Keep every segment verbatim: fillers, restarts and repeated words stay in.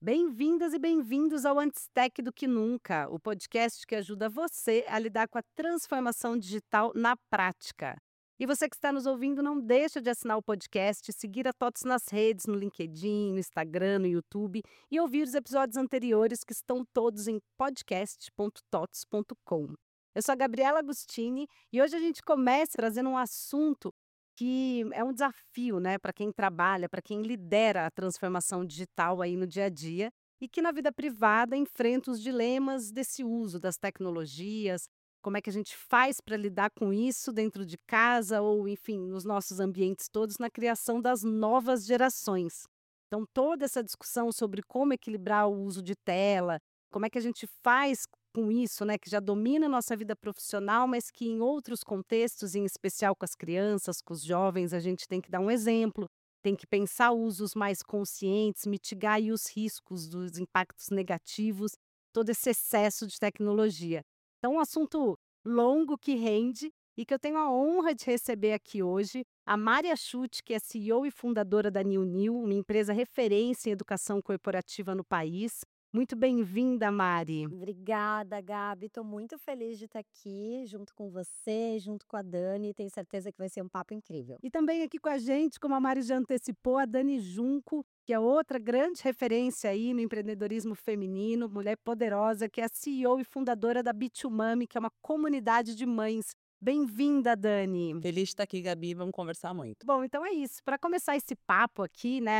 Bem-vindas e bem-vindos ao Antes Tech do que Nunca, o podcast que ajuda você a lidar com a transformação digital na prática. E você que está nos ouvindo, não deixa de assinar o podcast, seguir a TOTS nas redes, no LinkedIn, no Instagram, no YouTube e ouvir os episódios anteriores que estão todos em podcast ponto tots ponto com. Eu sou a Gabriela Agostini e hoje a gente começa trazendo um assunto que é um desafio, né, para quem trabalha, para quem lidera a transformação digital aí no dia a dia e que na vida privada enfrenta os dilemas desse uso das tecnologias, como é que a gente faz para lidar com isso dentro de casa ou, enfim, nos nossos ambientes todos na criação das novas gerações. Então, toda essa discussão sobre como equilibrar o uso de tela, como é que a gente faz com isso, né, que já domina a nossa vida profissional, mas que em outros contextos, em especial com as crianças, com os jovens, a gente tem que dar um exemplo, tem que pensar usos mais conscientes, mitigar aí os riscos dos impactos negativos, todo esse excesso de tecnologia. Então, um assunto longo que rende e que eu tenho a honra de receber aqui hoje a Mari Achuti, que é C E O e fundadora da New New, uma empresa referência em educação corporativa no país. Muito bem-vinda, Mari. Obrigada, Gabi. Estou muito feliz de estar aqui junto com você, junto com a Dani. Tenho certeza que vai ser um papo incrível. E também aqui com a gente, como a Mari já antecipou, a Dani Junco, que é outra grande referência aí no empreendedorismo feminino, mulher poderosa, que é a C E O e fundadora da B dois Mami, que é uma comunidade de mães. Bem-vinda, Dani. Feliz de estar aqui, Gabi, vamos conversar muito. Bom, então é isso. Para começar esse papo aqui, né?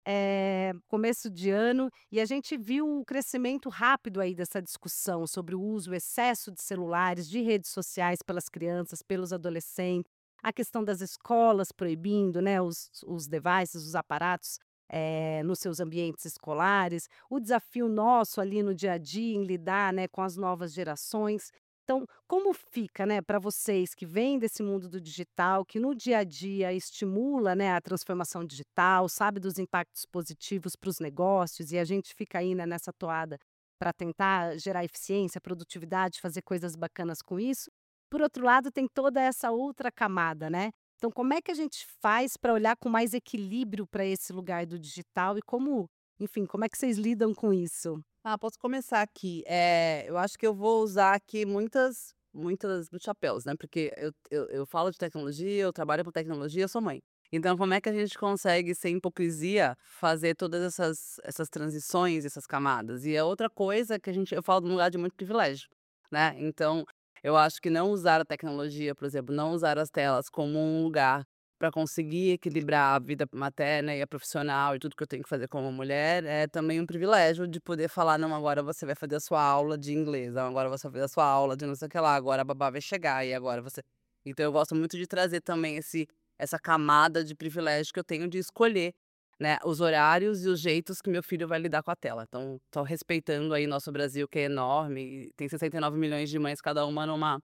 É, começo de ano, e a gente viu um crescimento rápido aí dessa discussão sobre o uso, o excesso de celulares, de redes sociais pelas crianças, pelos adolescentes, a questão das escolas proibindo, né, os, os devices, os aparatos é, nos seus ambientes escolares, o desafio nosso ali no dia a dia em lidar, né, com as novas gerações. Então, como fica, né, para vocês que vêm desse mundo do digital, que no dia a dia estimula, né, a transformação digital, sabe dos impactos positivos para os negócios e a gente fica aí, né, nessa toada para tentar gerar eficiência, produtividade, fazer coisas bacanas com isso. Por outro lado, tem toda essa outra camada, né? Então, como é que a gente faz para olhar com mais equilíbrio para esse lugar do digital e como, enfim, como é que vocês lidam com isso? Ah, posso começar aqui. Eh, eu acho que eu vou usar aqui muitas muitas muitos chapéus, né, porque eu eu eu falo de tecnologia, eu trabalho com tecnologia, eu sou mãe. Então como é que a gente consegue, sem hipocrisia, fazer todas essas essas transições, essas camadas? E a outra coisa que a gente eu falo de um lugar de muito privilégio, né, então eu acho que não usar a tecnologia, por exemplo, não usar as telas como um lugar para conseguir equilibrar a vida materna e a profissional e tudo que eu tenho que fazer como mulher, é também um privilégio de poder falar: "Não, agora você vai fazer a sua aula de inglês, não, agora você vai fazer a sua aula de não sei o que lá, agora a babá vai chegar e agora você". Então eu gosto muito de trazer também esse essa camada de privilégio que eu tenho de escolher, né, os horários e os jeitos que meu filho vai lidar com a tela. Então, tô respeitando aí nosso Brasil, que é enorme e tem sessenta e nove milhões de mães, cada uma numa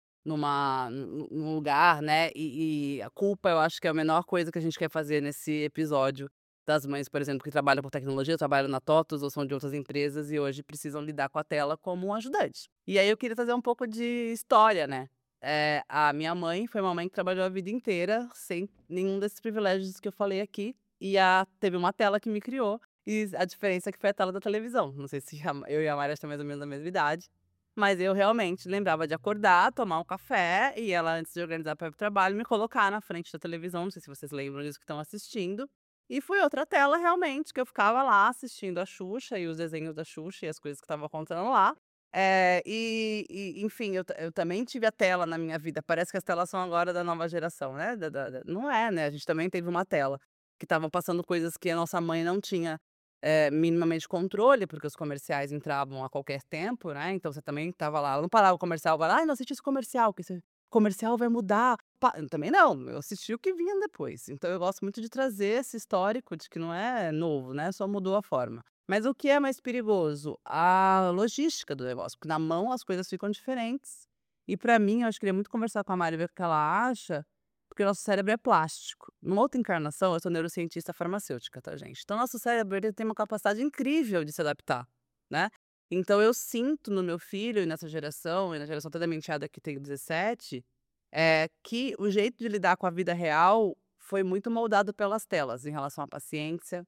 numa nu num lugar, né, e e a culpa eu acho que é a menor coisa que a gente quer fazer nesse episódio das mães, por exemplo, que trabalham com tecnologia, trabalham na TOTUS ou são de outras empresas e hoje precisam lidar com a tela como um ajudante. E aí eu queria trazer um pouco de história, né. Eh, a minha mãe foi uma mãe que trabalhou a vida inteira sem nenhum desses privilégios que eu falei aqui, e a teve uma tela que me criou, e a diferença é que foi a tela da televisão. Não sei se a eu e a Mari a gente tem mais ou menos a mesma idade, mas eu realmente lembrava de acordar, tomar um café e ela, antes de organizar para ir para o trabalho, me colocar na frente da televisão, não sei se vocês lembram disso que estão assistindo. E foi outra tela realmente, que eu ficava lá assistindo a Xuxa e os desenhos da Xuxa e as coisas que estavam acontecendo lá. Eh, e e enfim, eu ta eu também tive a tela na minha vida, parece que as telas são agora da nova geração, né, da da da não é, né, a gente também teve uma tela, que estavam passando coisas que a nossa mãe não tinha eh, minimamente controle, porque os comerciais entravam a qualquer tempo, né, então você também estava lá, ela não parava o comercial, vai: "Ai, não assiste esse comercial, que esse comercial vai mudar", pa também não, eu assisti o que vinha depois. Então eu gosto muito de trazer esse histórico de que não é novo, né, só mudou a forma. Mas o que é mais perigoso? A logística do negócio, porque na mão as coisas ficam diferentes, e pra mim, eu acho que queria muito conversar com a Mari, ver o que ela acha, porque o nosso cérebro é plástico. Numa outra encarnação, eu sou neurocientista farmacêutica, tá, gente? Então, nosso cérebro ele tem uma capacidade incrível de se adaptar, né? Então, eu sinto no meu filho e nessa geração, e na geração até da minha enteada que tem dezessete, é, que o jeito de lidar com a vida real foi muito moldado pelas telas, em relação à paciência,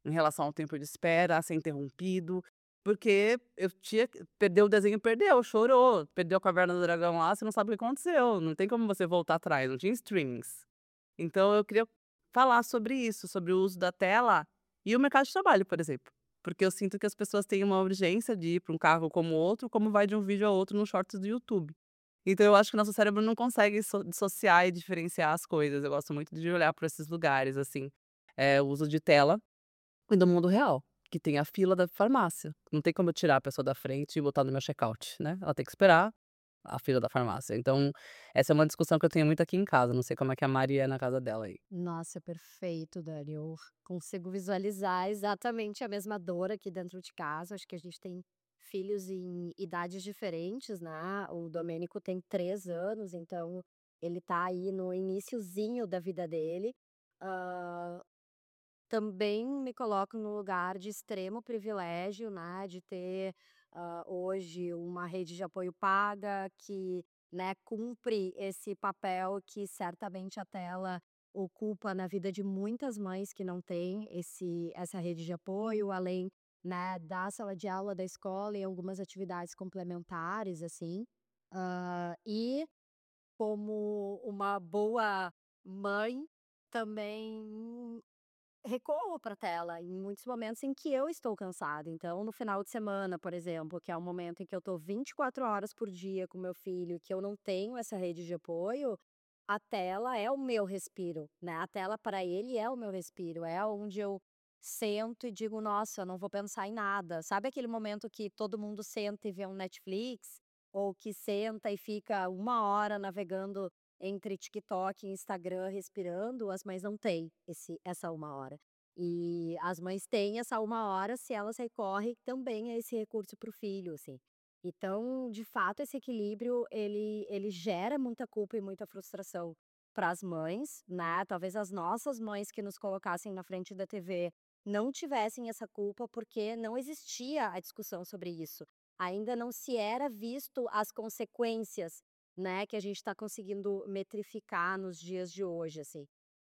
em relação ao tempo de espera, a ser interrompido, porque eu tinha que perdeu o desenho, perdeu, chorou, perdeu a Caverna do Dragão lá, você não sabe o que aconteceu, não tem como você voltar atrás, não tinha streamings. Então eu queria falar sobre isso, sobre o uso da tela e o mercado de trabalho, por exemplo. Porque eu sinto que as pessoas têm uma urgência de ir para um cargo como o outro, como vai de um vídeo a outro no shorts do YouTube. Então eu acho que o nosso cérebro não consegue so dissociar e diferenciar as coisas. Eu gosto muito de olhar para esses lugares, assim, eh, o uso de tela e do mundo real, que tem a fila da farmácia. Não tem como eu tirar a pessoa da frente e botar no meu checkout, né, ela tem que esperar a fila da farmácia. Então, essa é uma discussão que eu tenho muito aqui em casa, não sei como é que a Mari é na casa dela aí. Nossa, perfeito, Dani. Eu consigo visualizar exatamente a mesma dor aqui dentro de casa. Acho que a gente tem filhos em idades diferentes, né? O Domênico tem três anos, então ele tá aí no iniciozinho da vida dele. Ah, também me coloco no lugar de extremo privilégio, né, de ter, hã, hoje uma rede de apoio paga que, né, cumpre esse papel que certamente a tela ocupa na vida de muitas mães que não têm esse essa rede de apoio, além, né, da sala de aula da escola e algumas atividades complementares, assim. Hã, e como uma boa mãe, também recorro pra tela em muitos momentos em que eu estou cansada. Então, no final de semana, por exemplo, que é o momento em que eu tô vinte e quatro horas por dia com meu filho, que eu não tenho essa rede de apoio, a tela é o meu respiro, né? A tela para ele é o meu respiro, é onde eu sento e digo, nossa, eu não vou pensar em nada. Sabe aquele momento que todo mundo senta e vê um Netflix? Ou que senta e fica uma hora navegando entre TikTok e Instagram respirando, as mães não têm esse essa uma hora. E as mães têm essa uma hora se elas recorrem também a esse recurso para o filho, assim. Então, de fato, esse equilíbrio ele ele gera muita culpa e muita frustração para as mães, né, talvez as nossas mães que nos colocassem na frente da T V não tivessem essa culpa, porque não existia a discussão sobre isso. Ainda não se era visto as consequências, né, que a gente está conseguindo metrificar nos dias de hoje, assim.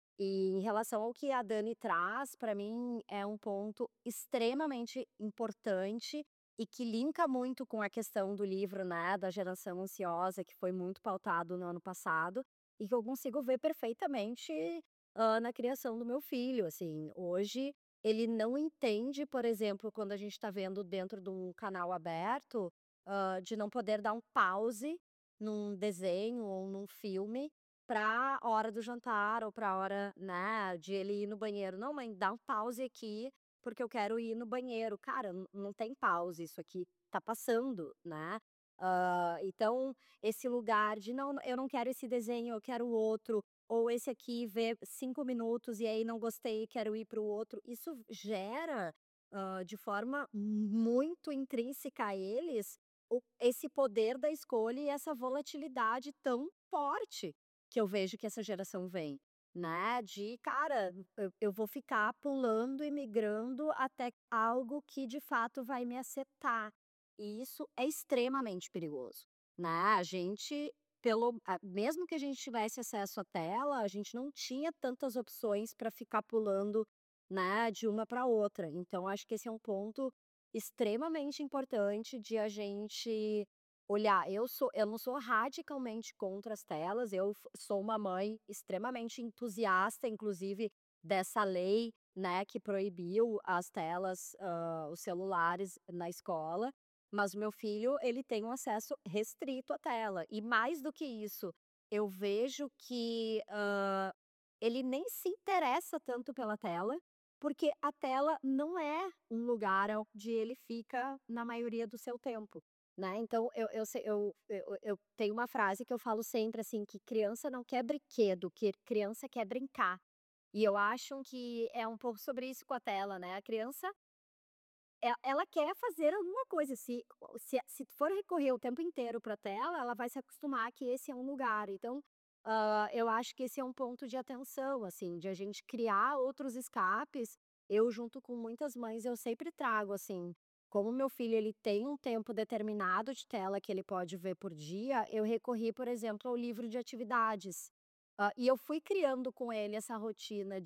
E em relação ao que a Dani traz, para mim é um ponto extremamente importante e que linka muito com a questão do livro, né, da geração ansiosa, que foi muito pautado no ano passado, e que eu consigo ver perfeitamente, hã, na criação do meu filho, assim. Hoje, ele não entende, por exemplo, quando a gente está vendo dentro de um canal aberto, hã, de não poder dar um pause num desenho ou num filme pra hora do jantar ou pra hora, né, de ele ir no banheiro. "Não, mãe, dá um pause aqui, porque eu quero ir no banheiro". Cara, não não tem pause, isso aqui tá passando, né. Hã, então, esse lugar de: "Não, eu não quero esse desenho, eu quero o outro", ou esse aqui vê cinco minutos e aí não gostei, quero ir para o outro. Isso gera, hã, de forma muito intrínseca a eles, o esse poder da escolha e essa volatilidade tão forte que eu vejo que essa geração vem, né, de cara, eu eu vou ficar pulando e migrando até algo que de fato vai me acertar. E isso é extremamente perigoso, né, a gente pelo a mesmo que a gente tivesse acesso à tela, a gente não tinha tantas opções para ficar pulando, né, de uma para outra. Então acho que esse é um ponto extremamente importante de a gente olhar. Eu sou eu não sou radicalmente contra as telas, eu f sou uma mãe extremamente entusiasta, inclusive, dessa lei, né, que proibiu as telas, hã, os celulares na escola, mas o meu filho, ele tem um acesso restrito à tela. E mais do que isso, eu vejo que, hã, ele nem se interessa tanto pela tela, porque a tela não é um lugar onde ele fica na maioria do seu tempo. Né, então eu eu se eu eu eu tenho uma frase que eu falo sempre, assim, que criança não quer brinquedo, que criança quer brincar. E eu acho que é um pouco sobre isso com a tela, né, a criança, e ela quer fazer alguma coisa, se se se for recorrer o tempo inteiro pra tela, ela vai se acostumar que esse é um lugar. Então, hã, eu acho que esse é um ponto de atenção, assim, de a gente criar outros escapes. Eu junto com muitas mães, eu sempre trago, assim, como meu filho ele tem um tempo determinado de tela que ele pode ver por dia, eu recorri, por exemplo, ao livro de atividades. Hã, e eu fui criando com ele essa rotina de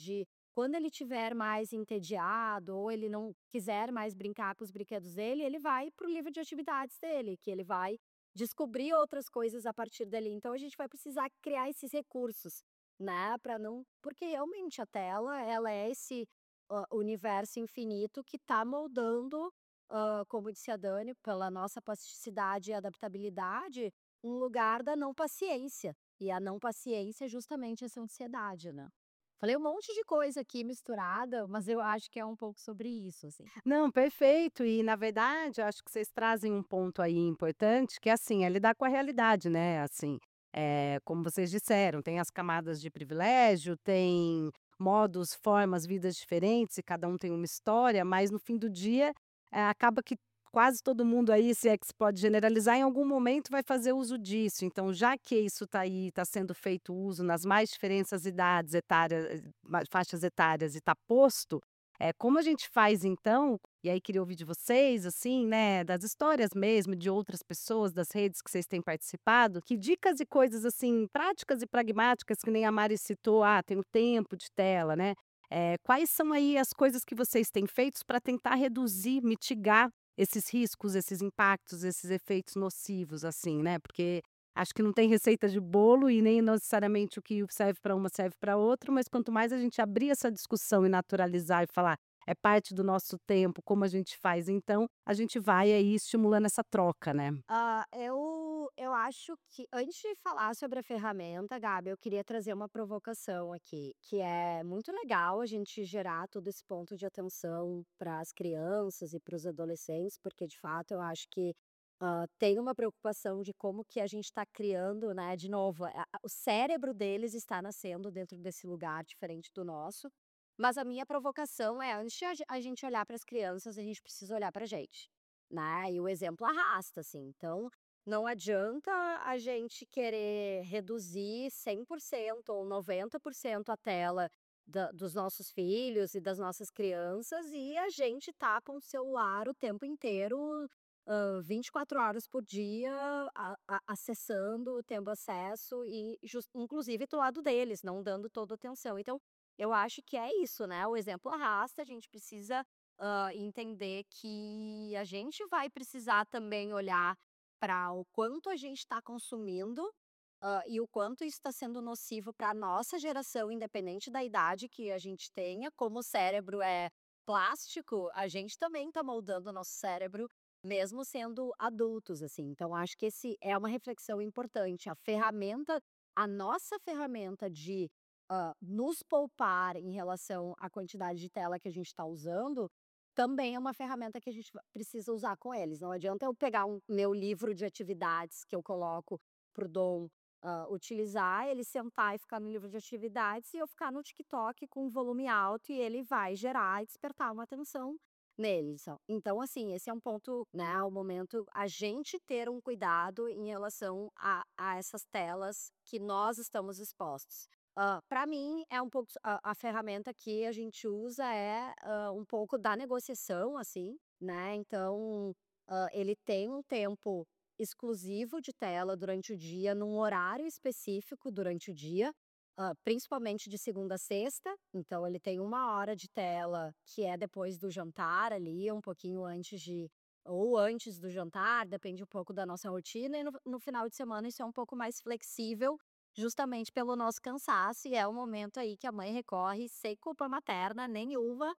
Quando ele tiver mais entediado ou ele não quiser mais brincar com os brinquedos dele, ele vai para o livro de atividades dele, que ele vai descobrir outras coisas a partir dali. Então a gente vai precisar criar esses recursos, né, para não porque realmente a tela, ela é esse, hã, universo infinito que está moldando, hã, como disse a Dani, pela nossa plasticidade e adaptabilidade, um lugar da não paciência. E a não paciência é justamente essa ansiedade, né. Falei um monte de coisa aqui misturada, mas eu acho que é um pouco sobre isso, assim. Não, perfeito. E, na verdade, eu acho que vocês trazem um ponto aí importante, que, assim, é lidar com a realidade, né, assim, eh, como vocês disseram, tem as camadas de privilégio, tem modos, formas, vidas diferentes e cada um tem uma história, mas no fim do dia, eh, acaba que quase todo mundo aí, se é que se pode generalizar, em algum momento vai fazer uso disso. Então, já que isso está aí, está sendo feito uso nas mais diferentes idades etárias, faixas etárias e está posto, é, como a gente faz então, e aí queria ouvir de vocês, assim, né, das histórias mesmo, de outras pessoas, das redes que vocês têm participado, que dicas e coisas, assim, práticas e pragmáticas, que nem a Mari citou, ah, tem o tempo de tela, né? É, quais são aí as coisas que vocês têm feitos para tentar reduzir, mitigar esses riscos, esses impactos, esses efeitos nocivos, assim, né? Porque acho que não tem receita de bolo e nem necessariamente o que serve para uma serve para outra, mas quanto mais a gente abrir essa discussão e naturalizar e falar: "É parte do nosso tempo, como a gente faz então", a gente vai aí estimulando essa troca, né. Ah, eu eu acho que antes de falar sobre a ferramenta, Gabi, eu queria trazer uma provocação aqui, que é muito legal a gente gerar todo esse ponto de atenção para as crianças e para os adolescentes, porque de fato eu acho que, hã, tem uma preocupação de como que a gente está criando, né, de novo, a a o cérebro deles está nascendo dentro desse lugar diferente do nosso, mas a minha provocação é antes de a gen a gente olhar para as crianças, a gente precisa olhar para a gente. Né, e o exemplo arrasta, assim, então não adianta a gente querer reduzir cem por cento ou noventa por cento a tela da dos nossos filhos e das nossas crianças e a gente tá com o celular o tempo inteiro, hã, vinte e quatro horas por dia, a a acessando, tendo acesso e jus inclusive do lado deles, não dando toda a atenção. Então, eu acho que é isso, né, o exemplo arrasta, a gente precisa hã, entender que a gente vai precisar também olhar para o quanto a gente está consumindo, hã, e o quanto isso está sendo nocivo para a nossa geração, independente da idade que a gente tenha. Como o cérebro é plástico, a gente também está moldando o nosso cérebro, mesmo sendo adultos, assim. Então acho que esse é uma reflexão importante. A ferramenta a nossa ferramenta de, hã, nos poupar em relação à quantidade de tela que a gente está usando, também é uma ferramenta que a gente va precisa usar com eles. Não adianta eu pegar um meu livro de atividades que eu coloco para o Dom, hã, utilizar, ele sentar e ficar no livro de atividades e eu ficar no TikTok com o volume alto e ele vai gerar e despertar uma atenção neles. Ó. Então, assim, esse é um ponto, né, o momento a gente ter um cuidado em relação a a essas telas que nós estamos expostos. Para mim, é um pouco a a ferramenta que a gente usa é, hã, um pouco da negociação, assim, né, então, hã, ele tem um tempo exclusivo de tela durante o dia, num horário específico durante o dia, hã, principalmente de segunda a sexta, então ele tem uma hora de tela que é depois do jantar ali, um pouquinho antes de ou antes do jantar, depende um pouco da nossa rotina e no no final de semana isso é um pouco mais flexível, justamente pelo nosso cansaço, e é o momento aí que a mãe recorre sem culpa materna nenhuma.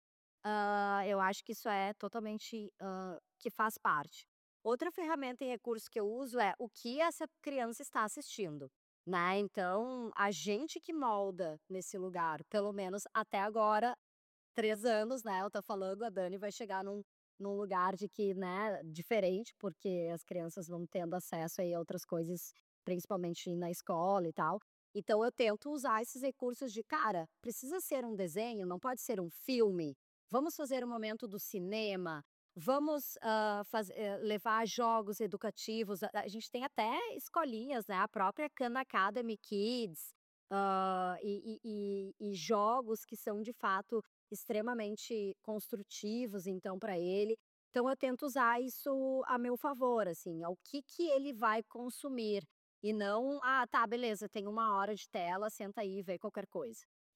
Hã, eu acho que isso é totalmente, hã, que faz parte. Outra ferramenta e recurso que eu uso é o que essa criança está assistindo, né, então a gente que molda nesse lugar, pelo menos até agora, três anos, né, eu tô falando, a Dani vai chegar num num lugar de que, né, diferente, porque as crianças vão tendo acesso aí a outras coisas, principalmente na escola e tal. Então eu tento usar esses recursos de: "Cara, precisa ser um desenho, não pode ser um filme. Vamos fazer o momento do cinema, vamos, hã, faz eh, levar jogos educativos". A a gente tem até escolinhas, né, a própria Khan Academy Kids, hã, e e e e jogos que são de fato extremamente construtivos, então, para ele. Então eu tento usar isso a meu favor, assim, ao que que ele vai consumir, e não: "Ah, tá, beleza, tem uma hora de tela, senta aí e vê qualquer coisa".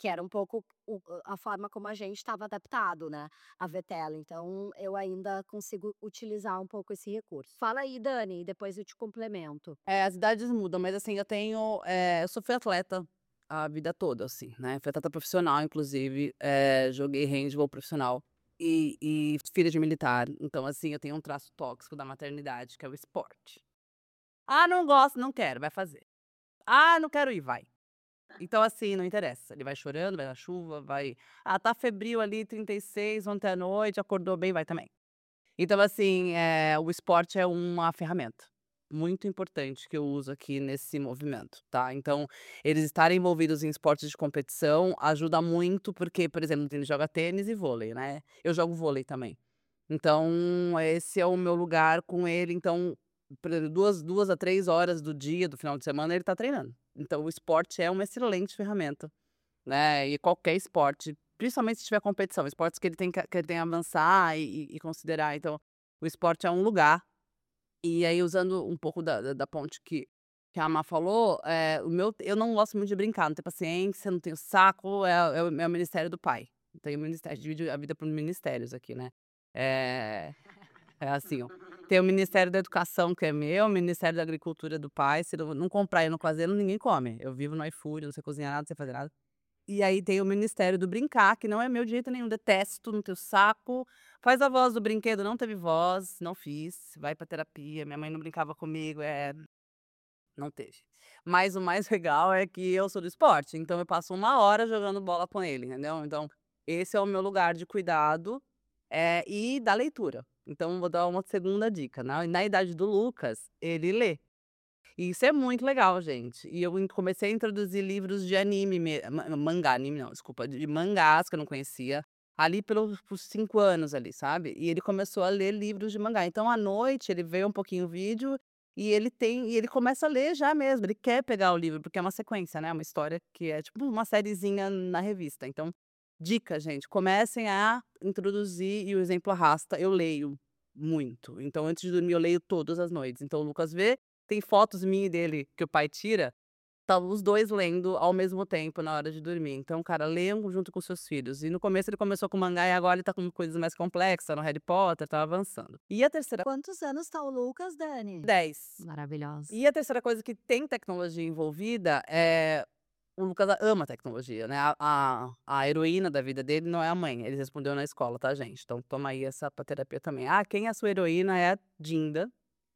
que era um pouco o a forma como a gente estava adaptado, né, a ver tela, então eu ainda consigo utilizar um pouco esse recurso. Fala aí, Dani, e depois eu te complemento. É, as idades mudam, mas assim, eu tenho, eh, eu só fui atleta a vida toda, assim, né, fui atleta profissional inclusive, eh, joguei handball profissional e e filha de militar, então assim, eu tenho um traço tóxico da maternidade, que é o esporte. "Ah, não gosto", "Não quero", vai fazer. "Ah, não quero ir", vai. Então assim, não interessa, ele vai chorando, vai na chuva, vai ah, tá febril ali, trinta e seis ontem à noite, acordou bem, vai também. Então assim, eh, o esporte é uma ferramenta muito importante que eu uso aqui nesse movimento, tá. Então, eles estarem envolvidos em esportes de competição ajuda muito, porque, por exemplo, ele joga tênis e vôlei, né, eu jogo vôlei também. Então, esse é o meu lugar com ele, então, por exemplo, duas duas a três horas do dia, do final de semana, ele tá treinando. Então o esporte é uma excelente ferramenta, né, e qualquer esporte, principalmente se tiver competição, esportes que ele tem que que ele tem que avançar e e considerar, então, o esporte é um lugar. E aí usando um pouco da da da ponte que que a Má falou, eh, o meu eu não gosto muito de brincar, não tenho paciência, não tenho saco, é é o é o ministério do pai. Tem o ministério, divide a vida por ministérios aqui, né. Eh, é assim, ó, tem o Ministério da Educação que é meu, o Ministério da Agricultura do pai, se não não comprar e não fazer, ninguém come. Eu vivo no iFood, não sei cozinhar nada, não sei fazer nada. E aí tem o Ministério do brincar, que não é meu de jeito nenhum, detesto, não tenho saco. Faz a voz do brinquedo, não teve voz, não fiz. Vai pra terapia, minha mãe não brincava comigo, eh, não teve. Mas o mais legal é que eu sou do esporte, então eu passo uma hora jogando bola com ele, entendeu. Então, esse é o meu lugar de cuidado, eh, e da leitura. Então vou dar uma segunda dica, na na idade do Lucas, ele lê. E isso é muito legal, gente. E eu in comecei a introduzir livros de anime me ma mangá, anime não, desculpa, de mangás que eu não conhecia, ali pelos por cinco anos ali, sabe. E ele começou a ler livros de mangá. Então à noite ele vê um pouquinho o vídeo e ele tem e ele começa a ler já mesmo, ele quer pegar o livro, porque é uma sequência, né, uma história que é tipo uma sériezinha na revista. Então, dica gente, comecem a introduzir e o exemplo arrasta, eu leio muito. Então antes de dormir eu leio todas as noites. Então o Lucas vê, tem fotos minha e dele que o pai tira, estão os dois lendo ao mesmo tempo na hora de dormir. Então, cara, leiam junto com seus filhos. E no começo ele começou com mangá e agora ele tá com coisas mais complexas, no Harry Potter, tá avançando. E a terceira Quantos anos tá o Lucas, Dani? dez. Maravilhosa. E a terceira coisa que tem tecnologia envolvida, é o Lucas ama tecnologia, né, a a a heroína da vida dele não é a mãe, ele respondeu na escola, tá gente, então toma aí essa pra terapia também. "Ah, quem é a sua heroína?" É a Dinda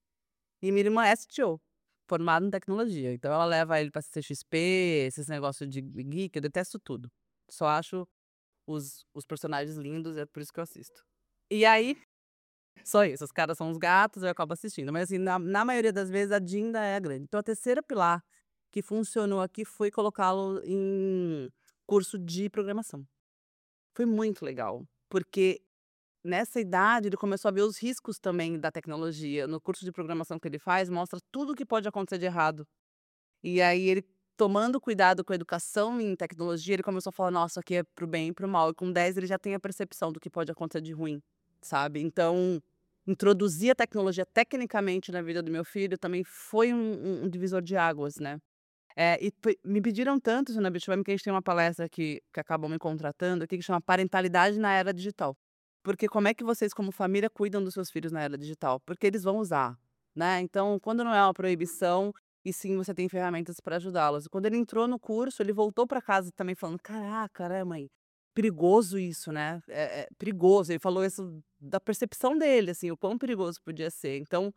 e minha irmã é C T O, formada em tecnologia, então ela leva ele pra C X P, esses negócio de geek, eu detesto tudo. Só acho os os personagens lindos, é por isso que eu assisto. E aí só isso, os caras são uns gatos, eu acabo assistindo, mas assim, na na maioria das vezes a Dinda é a grande. Então a terceira pilar que funcionou aqui foi colocá-lo em curso de programação. Foi muito legal, porque nessa idade ele começou a ver os riscos também da tecnologia. No curso de programação que ele faz, mostra tudo o que pode acontecer de errado. E aí ele tomando cuidado com a educação em tecnologia, ele começou a falar: "Nossa, aqui é para o bem e para o mal", e com dez ele já tem a percepção do que pode acontecer de ruim, sabe. Então, introduzir a tecnologia tecnicamente na vida do meu filho também foi um um um divisor de águas, né. Eh, e pe me pediram tanto isso na Beach Web que a gente tem uma palestra que que acabam me contratando aqui, que chama Parentalidade na Era Digital. Porque como é que vocês como família cuidam dos seus filhos na era digital? Porque eles vão usar, né. Então quando não é uma proibição, e sim você tem ferramentas pra ajudá-los. E quando ele entrou no curso, ele voltou pra casa também falando: "Caraca, né mãe, perigoso isso, né, é é perigoso", ele falou isso da percepção dele, assim, o quão perigoso podia ser. Então,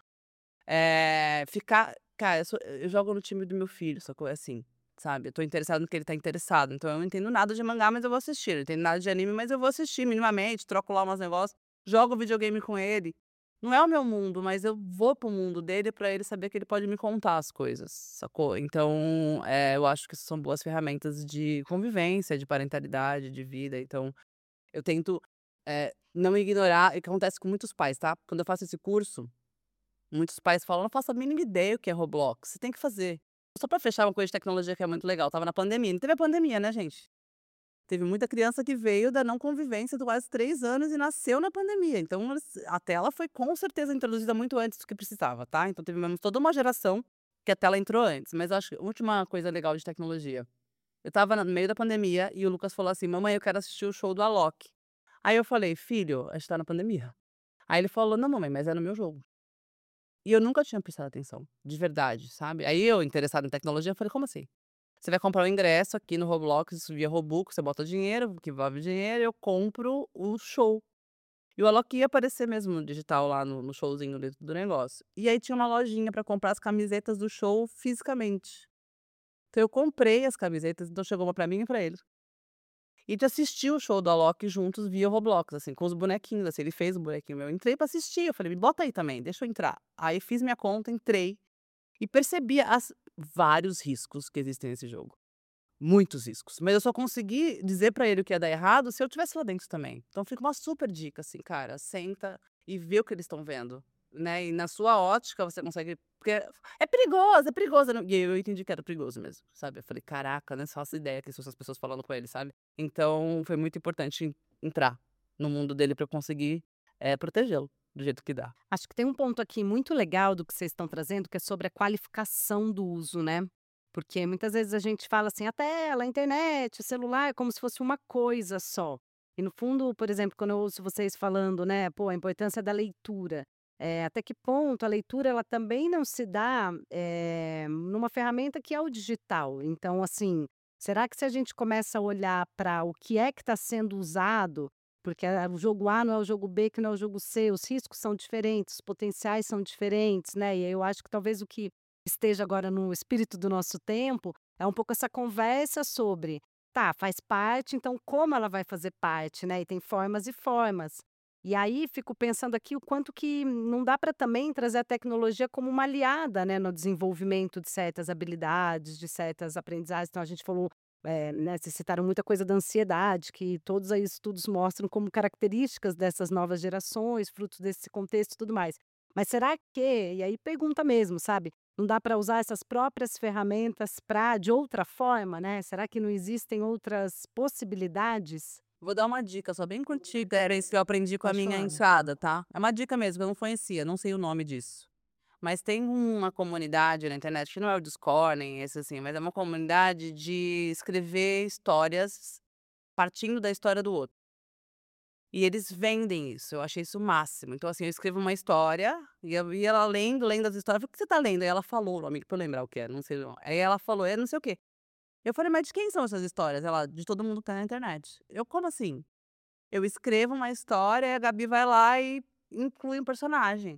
eh, ficar cara, eu sou eu jogo no time do meu filho, sacou, é assim, sabe, eu tô interessada no que ele tá interessado, então eu não entendo nada de mangá, mas eu vou assistir, eu não entendo nada de anime, mas eu vou assistir minimamente, troco lá umas negócios, jogo videogame com ele. Não é o meu mundo, mas eu vou para o mundo dele pra ele saber que ele pode me contar as coisas, sacou. Então, eh, eu acho que isso são boas ferramentas de convivência, de parentalidade, de vida, então eu tento, eh, não ignorar, e o que acontece com muitos pais, tá. Quando eu faço esse curso, muitos pais falam: "Eu não faço a mínima ideia o que é Roblox", você tem que fazer. Só pra fechar uma coisa de tecnologia que é muito legal, estava na pandemia, não teve a pandemia, né gente. Teve muita criança que veio da não convivência do quase três anos e nasceu na pandemia, então eles a tela foi com certeza introduzida muito antes do que precisava, tá. Então tivemos toda uma geração que a tela entrou antes, mas acho que última coisa legal de tecnologia Eu estava no meio da pandemia e o Lucas falou assim: "Mamãe, eu quero assistir o show do Alok". Aí eu falei: "Filho, a gente tá na pandemia". Aí ele falou: "Não, mamãe, mas é no meu jogo". E eu nunca tinha prestado atenção, de verdade, sabe. Aí eu, interessado em tecnologia, eu falei: "Como assim? Você vai comprar o ingresso aqui no Roblox via Robux, você bota dinheiro, que envolve dinheiro, eu compro o show". E o Alok ia aparecer mesmo no digital lá no no showzinho dentro do negócio. E aí tinha uma lojinha pra comprar as camisetas do show fisicamente. Então eu comprei as camisetas, então chegou uma pra mim e pra ele. E a gente assistiu o show do Alok juntos via Roblox, assim, com os bonequinhos, assim, ele fez o bonequinho meu, eu entrei pra assistir, eu falei: "Me bota aí também, deixa eu entrar". Aí fiz minha conta, entrei e percebi as vários riscos que existem nesse jogo, muitos riscos, mas eu só consegui dizer pra ele o que ia dar errado se eu tivesse lá dentro também. Então fica uma super dica, assim, cara, senta e vê o que eles estão vendo, né, e na sua ótica você consegue porque é perigoso, é perigoso, não e eu entendi que era perigoso mesmo, sabe. Eu falei: "Caraca, não faço ideia que são essas pessoas falando com ele", sabe. Então foi muito importante en entrar no mundo dele pra eu conseguir, eh, protegê-lo do jeito que dá. Acho que tem um ponto aqui muito legal do que vocês estão trazendo, que é sobre a qualificação do uso, né. Porque muitas vezes a gente fala assim: "A tela, a internet, o celular", é como se fosse uma coisa só. E no fundo, por exemplo, quando eu ouço vocês falando, né, pô, a importância da leitura, eh, até que ponto a leitura ela também não se dá, eh, numa ferramenta que é o digital. Então, assim, será que se a gente começa a olhar para o que é que está sendo usado, porque, ah, o jogo A não é o jogo B, que não é o jogo C, os riscos são diferentes, os potenciais são diferentes, né, e aí eu acho que talvez o que esteja agora no espírito do nosso tempo, é um pouco essa conversa sobre, tá, faz parte, então como ela vai fazer parte, né, e tem formas e formas. E aí fico pensando aqui o quanto que não dá para também trazer a tecnologia como uma aliada, né, no desenvolvimento de certas habilidades, de certas aprendizagens. Então a gente falou, eh, né, vocês citaram muita coisa da ansiedade, que todos aí estudos mostram como características dessas novas gerações, frutos desse contexto e tudo mais. Mas será que, e aí pergunta mesmo, sabe, não dá para usar essas próprias ferramentas para de outra forma, né, será que não existem outras possibilidades? Vou dar uma dica só bem curtida, era isso que eu aprendi com a Pode minha falar. enteada, tá. É uma dica mesmo, eu não conhecia, não sei o nome disso. Mas tem uma comunidade na internet, que não é o Discord nem esse assim, mas é uma comunidade de escrever histórias partindo da história do outro. E eles vendem isso, eu achei isso o máximo. Então, assim, eu escrevo uma história e eu ia lá lendo, lendo as histórias, eu falei: "O que você tá lendo?" Aí ela falou o nome, pra eu lembrar o que era, não sei o nome. Aí ela falou: "É não sei o quê". Eu falei: "Mas de quem são essas histórias?" Ela: "De todo mundo que tá na internet". Eu: "Como assim?" Eu escrevo uma história, a Gabi vai lá e inclui um personagem.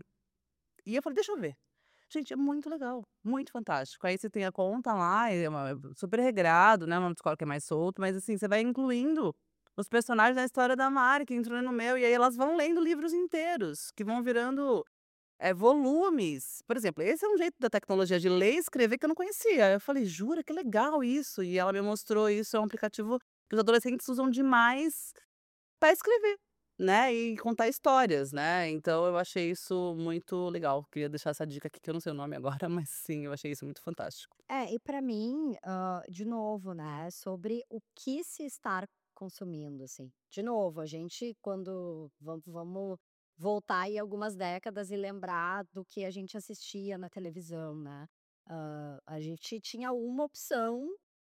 E eu falei: "Deixa eu ver". Gente, é muito legal, muito fantástico. Aí você tem a conta lá, é uma super regrado, né, uma escola que é mais solto, mas assim, você vai incluindo os personagens da história da Mari, que entrou no meu, e aí elas vão lendo livros inteiros, que vão virando, eh, volumes. Por exemplo, esse é um jeito da tecnologia de ler e escrever que eu não conhecia. Eu falei: "Jura? Que legal isso". E ela me mostrou isso, é um aplicativo que os adolescentes usam demais para escrever, né, e contar histórias, né, então eu achei isso muito legal. Queria deixar essa dica aqui que eu não sei o nome agora, mas sim, eu achei isso muito fantástico. É, e para mim, hã, de novo, né, sobre o que se estar consumindo, assim. De novo, a gente quando vamos vamos voltar aí algumas décadas e lembrar do que a gente assistia na televisão, né. Hã, a gente tinha uma opção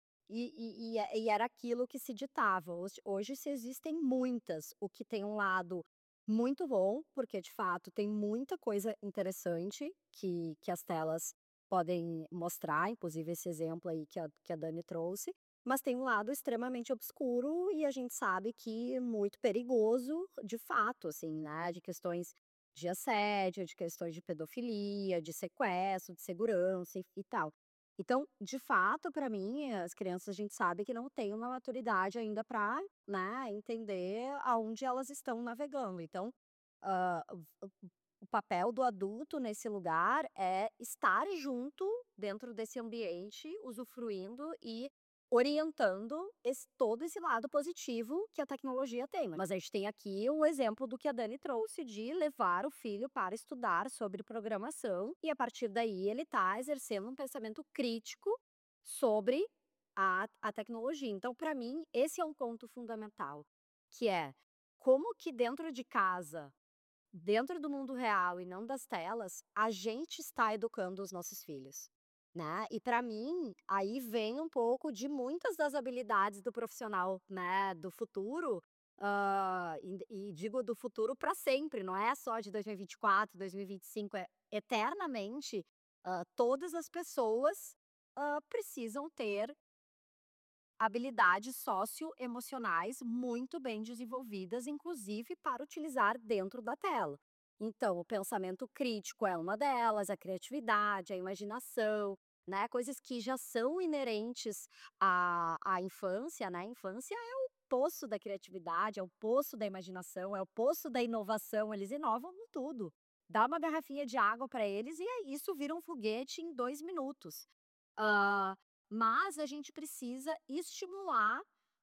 e e e e era aquilo que se ditava. Hoje hoje se existem muitas, o que tem um lado muito bom, porque de fato tem muita coisa interessante que que as telas podem mostrar, inclusive esse exemplo aí que a que a Dani trouxe, mas tem um lado extremamente obscuro e a gente sabe que muito perigoso, de fato, assim, né, de questões de assédio, de questões de pedofilia, de sequestro, de segurança e e tal. Então, de fato, para mim, as crianças a gente sabe que não têm uma maturidade ainda para, né, entender aonde elas estão navegando. Então, hã, o o o papel do adulto nesse lugar é estar junto dentro desse ambiente, usufruindo e orientando esse todo esse lado positivo que a tecnologia tem. Mas a gente tem aqui o exemplo do que a Dani trouxe de levar o filho para estudar sobre programação e a partir daí ele está exercendo um pensamento crítico sobre a a tecnologia. Então, para mim, esse é um ponto fundamental, que é como que dentro de casa, dentro do mundo real e não das telas, a gente está educando os nossos filhos, né? E para mim, aí vem um pouco de muitas das habilidades do profissional, né, do futuro, ah, e, e digo do futuro para sempre, não é só de dois mil e vinte e quatro, dois mil e vinte e cinco, é eternamente. Ah, todas as pessoas ah, precisam ter habilidades socioemocionais muito bem desenvolvidas, inclusive para utilizar dentro da tela. Então, o pensamento crítico é uma delas, a criatividade, a imaginação, né? Coisas que já são inerentes à, à infância, né? A infância é o poço da criatividade, é o poço da imaginação, é o poço da inovação. Eles inovam em tudo. Dá uma garrafinha de água para eles e é isso, vira um foguete em dois minutos. Ah, mas a gente precisa estimular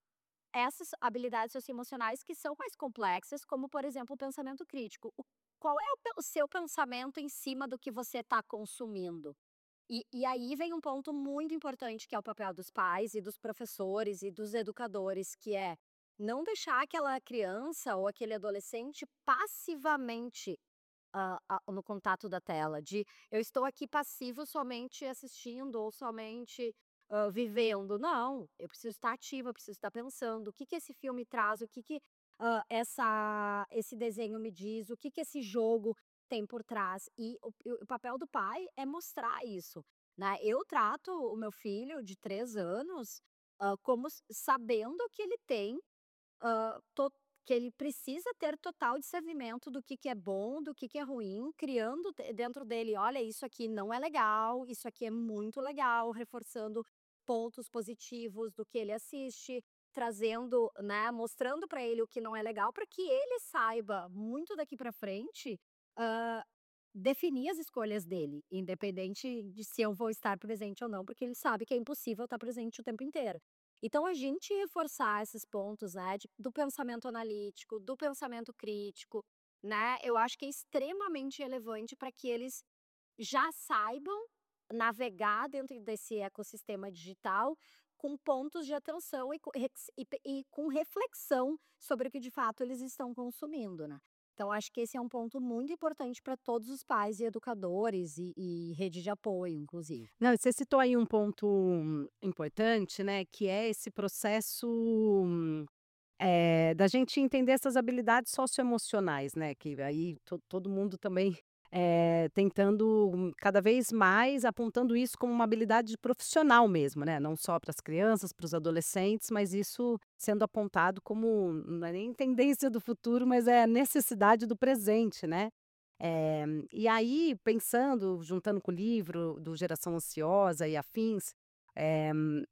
essas habilidades socioemocionais que são mais complexas, como, por exemplo, o pensamento crítico. O qual é o pe o seu pensamento em cima do que você está consumindo? E e aí vem um ponto muito importante, que é o papel dos pais e dos professores e dos educadores, que é não deixar aquela criança ou aquele adolescente passivamente ah, ah, no contato da tela, de eu estou aqui passivo somente assistindo ou somente ah, vivendo. Não, eu preciso estar ativa, eu preciso estar pensando o que que esse filme traz, o que que ah, essa, esse desenho me diz, o que que esse jogo tem por trás. E o, e o papel do pai é mostrar isso, né? Eu trato o meu filho de três anos ah, como s- sabendo que ele tem hã, to que ele precisa ter total discernimento do que que é bom, do que que é ruim, criando de dentro dele: "Olha, isso aqui não é legal, isso aqui é muito legal", reforçando pontos positivos do que ele assiste, trazendo, né, mostrando para ele o que não é legal, para que ele saiba, muito daqui para frente, hã, definir as escolhas dele, independente de se eu vou estar presente ou não, porque ele sabe que é impossível estar presente o tempo inteiro. Então a gente reforçar esses pontos, né, de do pensamento analítico, do pensamento crítico, né, eu acho que é extremamente relevante para que eles já saibam navegar dentro desse ecossistema digital com pontos de atenção e co rex e pe e com reflexão sobre o que de fato eles estão consumindo, né. Então acho que esse é um ponto muito importante para todos os pais e educadores e e rede de apoio, inclusive. Não, e você citou aí um ponto hum, importante, né, que é esse processo, hum, eh, da gente entender essas habilidades socioemocionais, né, que aí to todo mundo também, eh, tentando hum, cada vez mais apontando isso como uma habilidade profissional mesmo, né, não só para as crianças, para os adolescentes, mas isso sendo apontado como não é nem tendência do futuro, mas é a necessidade do presente, né. Eh, e aí pensando, juntando com o livro do Geração Ansiosa e afins, eh,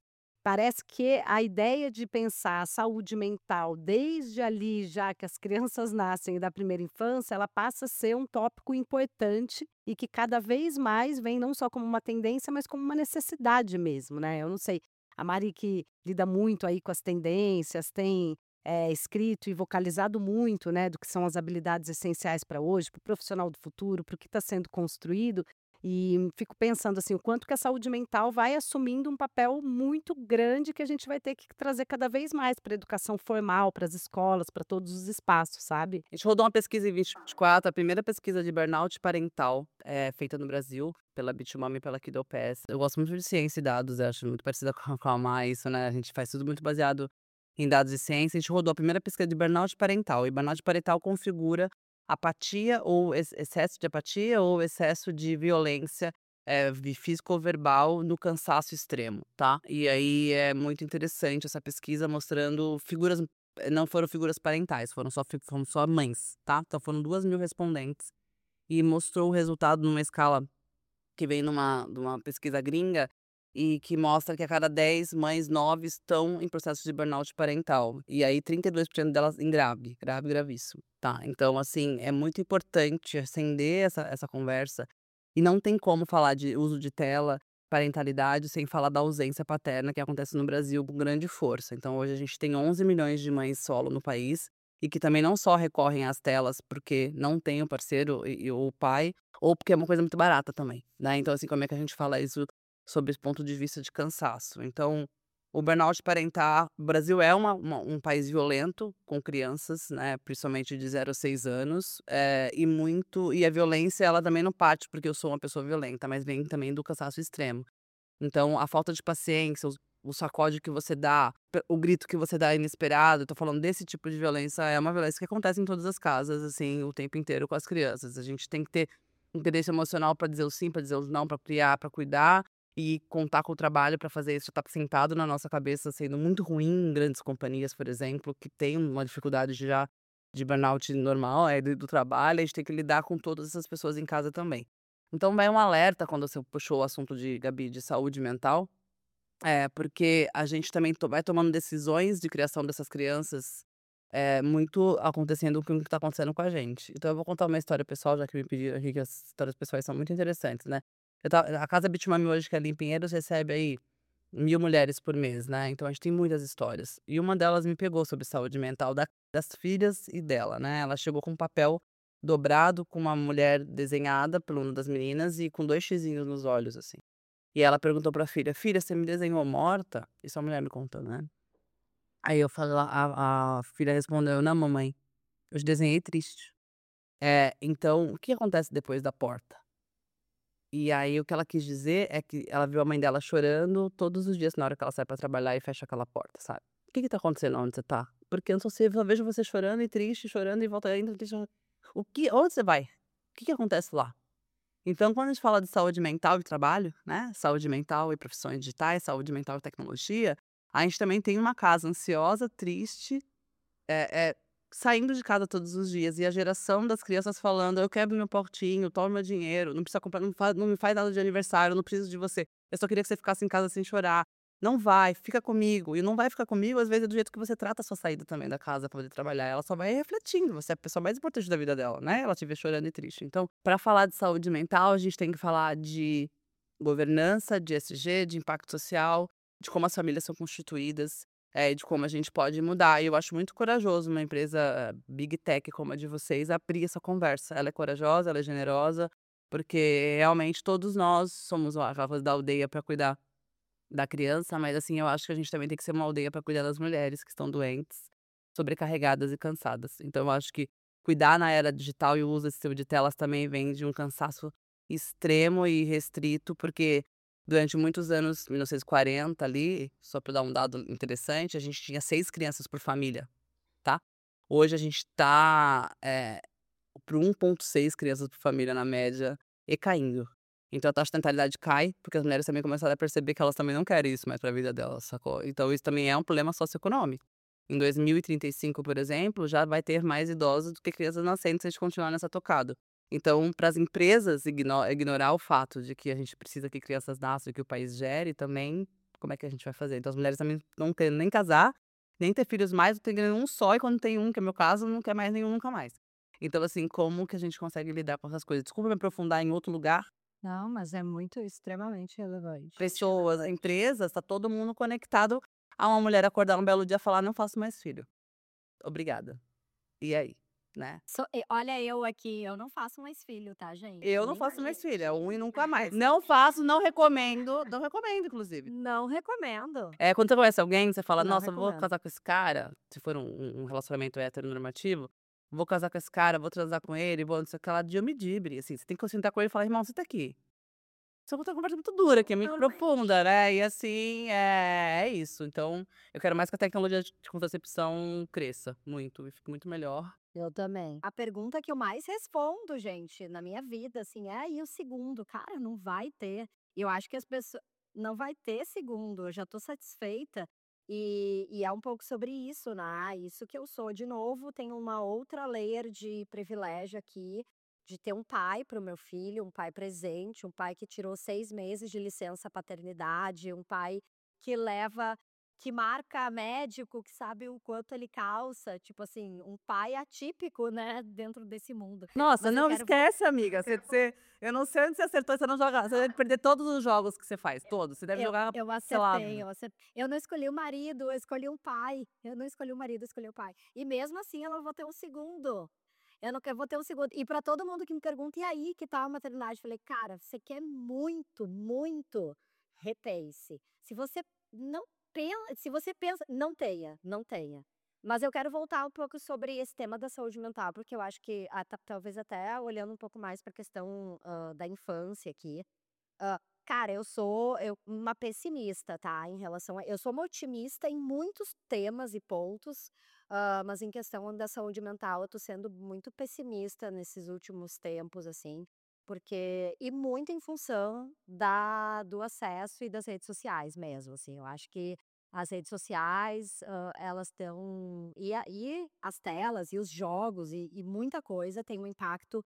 parece que a ideia de pensar a saúde mental desde ali, já que as crianças nascem da primeira infância, ela passa a ser um tópico importante e que cada vez mais vem não só como uma tendência, mas como uma necessidade mesmo, né. Eu não sei, a Mari que lida muito aí com as tendências, tem, eh, escrito e vocalizado muito, né, do que são as habilidades essenciais para hoje, para o profissional do futuro, para o que está sendo construído. E fico pensando, assim, o quanto que a saúde mental vai assumindo um papel muito grande que a gente vai ter que trazer cada vez mais para a educação formal, para as escolas, para todos os espaços, sabe. A gente rodou uma pesquisa em vinte e vinte e quatro, a primeira pesquisa de burnout parental, eh, feita no Brasil, pela Bitmami e pela Kidopes. Eu gosto muito de ciência e dados, eu acho muito parecida com com a Má isso, né, a gente faz tudo muito baseado em dados e ciência. A gente rodou a primeira pesquisa de burnout parental, e burnout parental configura apatia ou ex excesso de apatia ou excesso de violência, eh, vi físico ou verbal no cansaço extremo, tá. E aí é muito interessante essa pesquisa mostrando figuras eh, não foram figuras parentais, foram só fi foram só mães, tá. Então foram duas mil respondentes, e mostrou o resultado numa escala que vem numa numa pesquisa gringa, e que mostra que a cada dez mães, nove estão em processo de burnout parental. E aí trinta e dois por cento delas em grave, grave, gravíssimo, tá. Então assim, é muito importante acender essa essa conversa, e não tem como falar de uso de tela, parentalidade, sem falar da ausência paterna que acontece no Brasil com grande força. Então hoje a gente tem onze milhões de mães solo no país, e que também não só recorrem às telas porque não tem o parceiro e e ou o pai, ou porque é uma coisa muito barata também, né. Então assim, como é que a gente fala isso sob esse ponto de vista de cansaço? Então, o burnout parental o Brasil é uma uma um país violento com crianças, né, principalmente de zero a seis anos, eh, e muito e a violência ela também não parte porque eu sou uma pessoa violenta, mas vem também do cansaço extremo. Então, a falta de paciência, os o sacode que você dá, pe o grito que você dá inesperado, eu tô falando desse tipo de violência, é uma violência que acontece em todas as casas, assim, o tempo inteiro com as crianças. A gente tem que ter inteligência emocional pra dizer o sim, pra dizer os não, pra criar, pra cuidar e contar com o trabalho pra fazer isso. Tá sentado na nossa cabeça, sendo muito ruim em grandes companhias, por exemplo, que tem uma dificuldade já de burnout normal, é do do trabalho, a gente tem que lidar com todas essas pessoas em casa também. Então vai um alerta quando você puxou o assunto de Gabi, de saúde mental, é, porque a gente também to vai tomando decisões de criação dessas crianças, é muito acontecendo com o que tá acontecendo com a gente. Então eu vou contar uma história pessoal, já que me pediram aqui, que as histórias pessoais são muito interessantes, né. Eu ta a casa Bitmami hoje, que é ali em Pinheiros, recebe aí mil mulheres por mês, né, então a gente tem muitas histórias. E uma delas me pegou sobre saúde mental da das filhas e dela, né. Ela chegou com um papel dobrado, com uma mulher desenhada por uma das meninas e com dois xizinhos nos olhos, assim. E ela perguntou pra filha: "Filha, você me desenhou morta?" Isso a mulher me contando, né. Aí eu falo a a filha respondeu: "Não, mamãe, eu te desenhei triste". É, então o que acontece depois da porta? E aí o que ela quis dizer é que ela viu a mãe dela chorando todos os dias na hora que ela sai pra trabalhar e fecha aquela porta, sabe. "O que que tá acontecendo onde você tá?" "Porque eu só sei só vejo você chorando e triste, chorando e volta ainda triste". "O que onde você vai? O que que acontece lá?" Então quando a gente fala de saúde mental e trabalho, né, saúde mental e profissões digitais, saúde mental e tecnologia, a gente também tem uma casa ansiosa, triste, eh eh, saindo de casa todos os dias e a geração das crianças falando: "Eu quero meu portinho, toma meu dinheiro, não precisa comprar, não fa não me faz nada de aniversário, eu não preciso de você, eu só queria que você ficasse em casa sem chorar. Não vai, fica comigo", e não vai ficar comigo, às vezes, é do jeito que você trata a sua saída também da casa pra poder trabalhar, ela só vai refletindo, você é a pessoa mais importante da vida dela, né, ela te vê chorando e triste. Então, pra falar de saúde mental, a gente tem que falar de governança, de E S G, de impacto social, de como as famílias são constituídas, eh, de como a gente pode mudar. E eu acho muito corajoso uma empresa big tech como a de vocês abrir essa conversa. Ela é corajosa, ela é generosa, porque realmente todos nós somos a aquela coisa da aldeia pra cuidar da criança, mas assim, eu acho que a gente também tem que ser uma aldeia pra cuidar das mulheres que estão doentes, sobrecarregadas e cansadas. Então eu acho que cuidar na era digital e o uso excessivo de telas também vem de um cansaço extremo e restrito, porque durante muitos anos, mil novecentos e quarenta ali, só pra dar um dado interessante, a gente tinha seis crianças por família, tá. Hoje a gente tá, eh, para um ponto seis crianças por família na média e caindo. Então a taxa de natalidade cai, porque as mulheres também começaram a perceber que elas também não querem isso mais pra vida delas, sacou. Então isso também é um problema socioeconômico. Em dois mil e trinta e cinco, por exemplo, já vai ter mais idosos do que crianças nascendo se a gente continuar nessa tocada. Então, para as empresas igno ignorar o fato de que a gente precisa que crianças nasçam e que o país gere também, como é que a gente vai fazer? Então as mulheres também não querem nem casar, nem ter filhos mais, tem um só e quando tem um, que é o meu caso, não quer mais nenhum nunca mais. Então assim, como que a gente consegue lidar com essas coisas? Desculpa me aprofundar em outro lugar. Não, mas é muito extremamente relevante. Pessoas, empresas, tá todo mundo conectado a uma mulher acordar um belo dia e falar: "Não faço mais filho. Obrigada". E aí, né? So e olha eu aqui, eu não faço mais filho, tá, gente? Eu não Nem faço mais quis. filho, é um e nunca mais. Não faço, não recomendo, não recomendo inclusive. Não recomendo. É, quando você conhece alguém, você fala: Não "Nossa, eu vou recomendo. casar com esse cara", se for um um um relacionamento heteronormativo, "vou casar com esse cara, vou transar com ele, vou não sei o que lá", Dio me dibre, assim, você tem que sentar com ele e falar: "Irmão, senta aqui". Isso é outra conversa muito dura, que é muito profunda, né, e assim, é é isso. Então, eu quero mais que a tecnologia de contracepção cresça muito e fique muito melhor. Eu também. A pergunta que eu mais respondo, gente, na minha vida, assim, é: "E o segundo?". Cara, não vai ter. E eu acho que as pesso não vai ter segundo, eu já tô satisfeita. E e é um pouco sobre isso, né, ah, isso que eu sou. De novo, tem uma outra layer de privilégio aqui, de ter um pai para o meu filho, um pai presente, um pai que tirou seis meses de licença paternidade, um pai que leva que marca médico, que sabe o quanto ele calça, tipo assim, um pai atípico, né, dentro desse mundo. Nossa, Mas eu não quero vol esquece amiga, você você eu não sei onde você acertou, você não joga, você deve perder todos os jogos que você faz, todos, você deve Eu jogar, eu sei lá. acertei, eu acer eu não escolhi o marido, eu escolhi um pai. Eu não escolhi o marido, eu escolhi o pai. E mesmo assim eu não vou ter um segundo. Eu não que vou ter um segundo. E pra todo mundo que me pergunta: "E aí, que tal a maternidade?", eu falei: "Cara, você quer muito, muito, repense. Se você não pen se você pensa não tenha, não tenha". Mas eu quero voltar um pouco sobre esse tema da saúde mental, porque eu acho que, ah, ta talvez até olhando um pouco mais pra questão, hã, da infância aqui. Hã cara, eu sou eu uma pessimista, tá, em relação a eu sou uma otimista em muitos temas e pontos, hã, mas em questão da saúde mental eu tô sendo muito pessimista nesses últimos tempos, assim, porque e muito em função da do acesso e das redes sociais mesmo, assim, eu acho que as redes sociais, hã, elas estão e a e as telas e os jogos e e muita coisa tem um impacto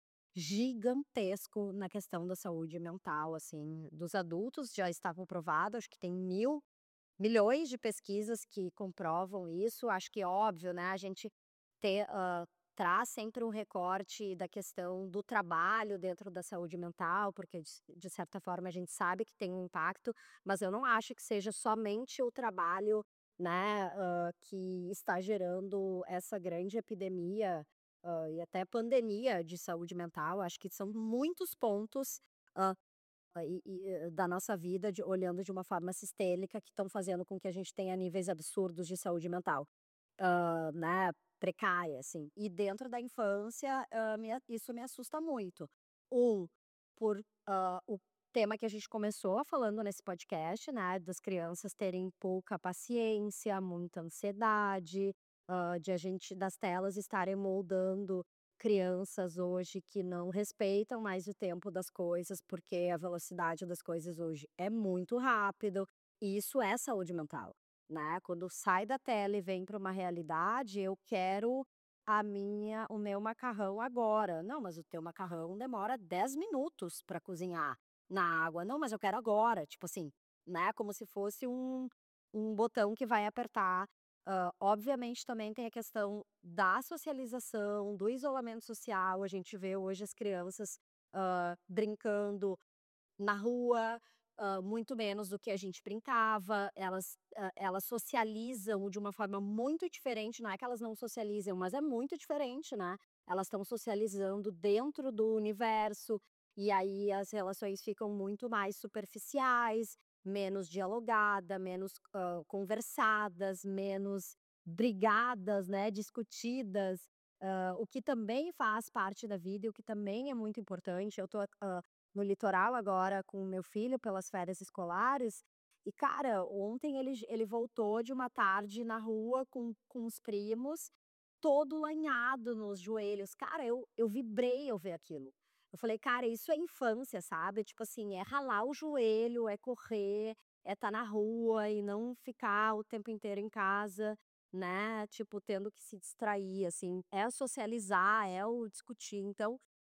gigantesco na questão da saúde mental, assim, dos adultos, já está comprovado, acho que tem mil milhões de pesquisas que comprovam isso, acho que é óbvio, né, a gente ter, hã, traz sempre um recorte da questão do trabalho dentro da saúde mental, porque de de certa forma a gente sabe que tem um impacto, mas eu não acho que seja somente o trabalho, né, hã, que está gerando essa grande epidemia, hã, e até pandemia de saúde mental, acho que são muitos pontos, hã, e e, hã, da nossa vida de olhando de uma forma sistêmica que estão fazendo com que a gente tenha níveis absurdos de saúde mental. Hã, né, precária, assim. E dentro da infância, hã, me a isso me assusta muito. Um, por, hã, o tema que a gente começou falando nesse podcast, né, das crianças terem pouca paciência, muita ansiedade, hã, de a gente das telas estarem moldando crianças hoje que não respeitam mais o tempo das coisas, porque a velocidade das coisas hoje é muito rápido, e isso é saúde mental. Né, quando sai da tela e vem para uma realidade, eu quero a minha o meu macarrão agora. Não, mas o teu macarrão demora dez minutos para cozinhar na água. Não, mas eu quero agora, tipo assim, né, como se fosse um um botão que vai apertar. Hã, obviamente também tem a questão da socialização, do isolamento social, a gente vê hoje as crianças, hã, brincando na rua, hã, muito menos do que a gente brincava, elas, hã, elas socializam de uma forma muito diferente, não é que elas não socializam, mas é muito diferente, né. Elas estão socializando dentro do universo, e aí as relações ficam muito mais superficiais, menos dialogada, menos, hã, conversadas, menos brigadas, né, discutidas, hã, o que também faz parte da vida e o que também é muito importante. Eu tô, hã no litoral agora com o meu filho pelas férias escolares, e cara, ontem ele j ele voltou de uma tarde na rua com com os primos, todo lanhado nos joelhos. Cara, eu eu vibrei ao ver aquilo. Eu falei: "Cara, isso é infância", sabe, tipo assim, é ralar o joelho, é correr, é estar na rua e não ficar o tempo inteiro em casa, né, tipo, tendo que se distrair, assim, é socializar, é o discutir. Então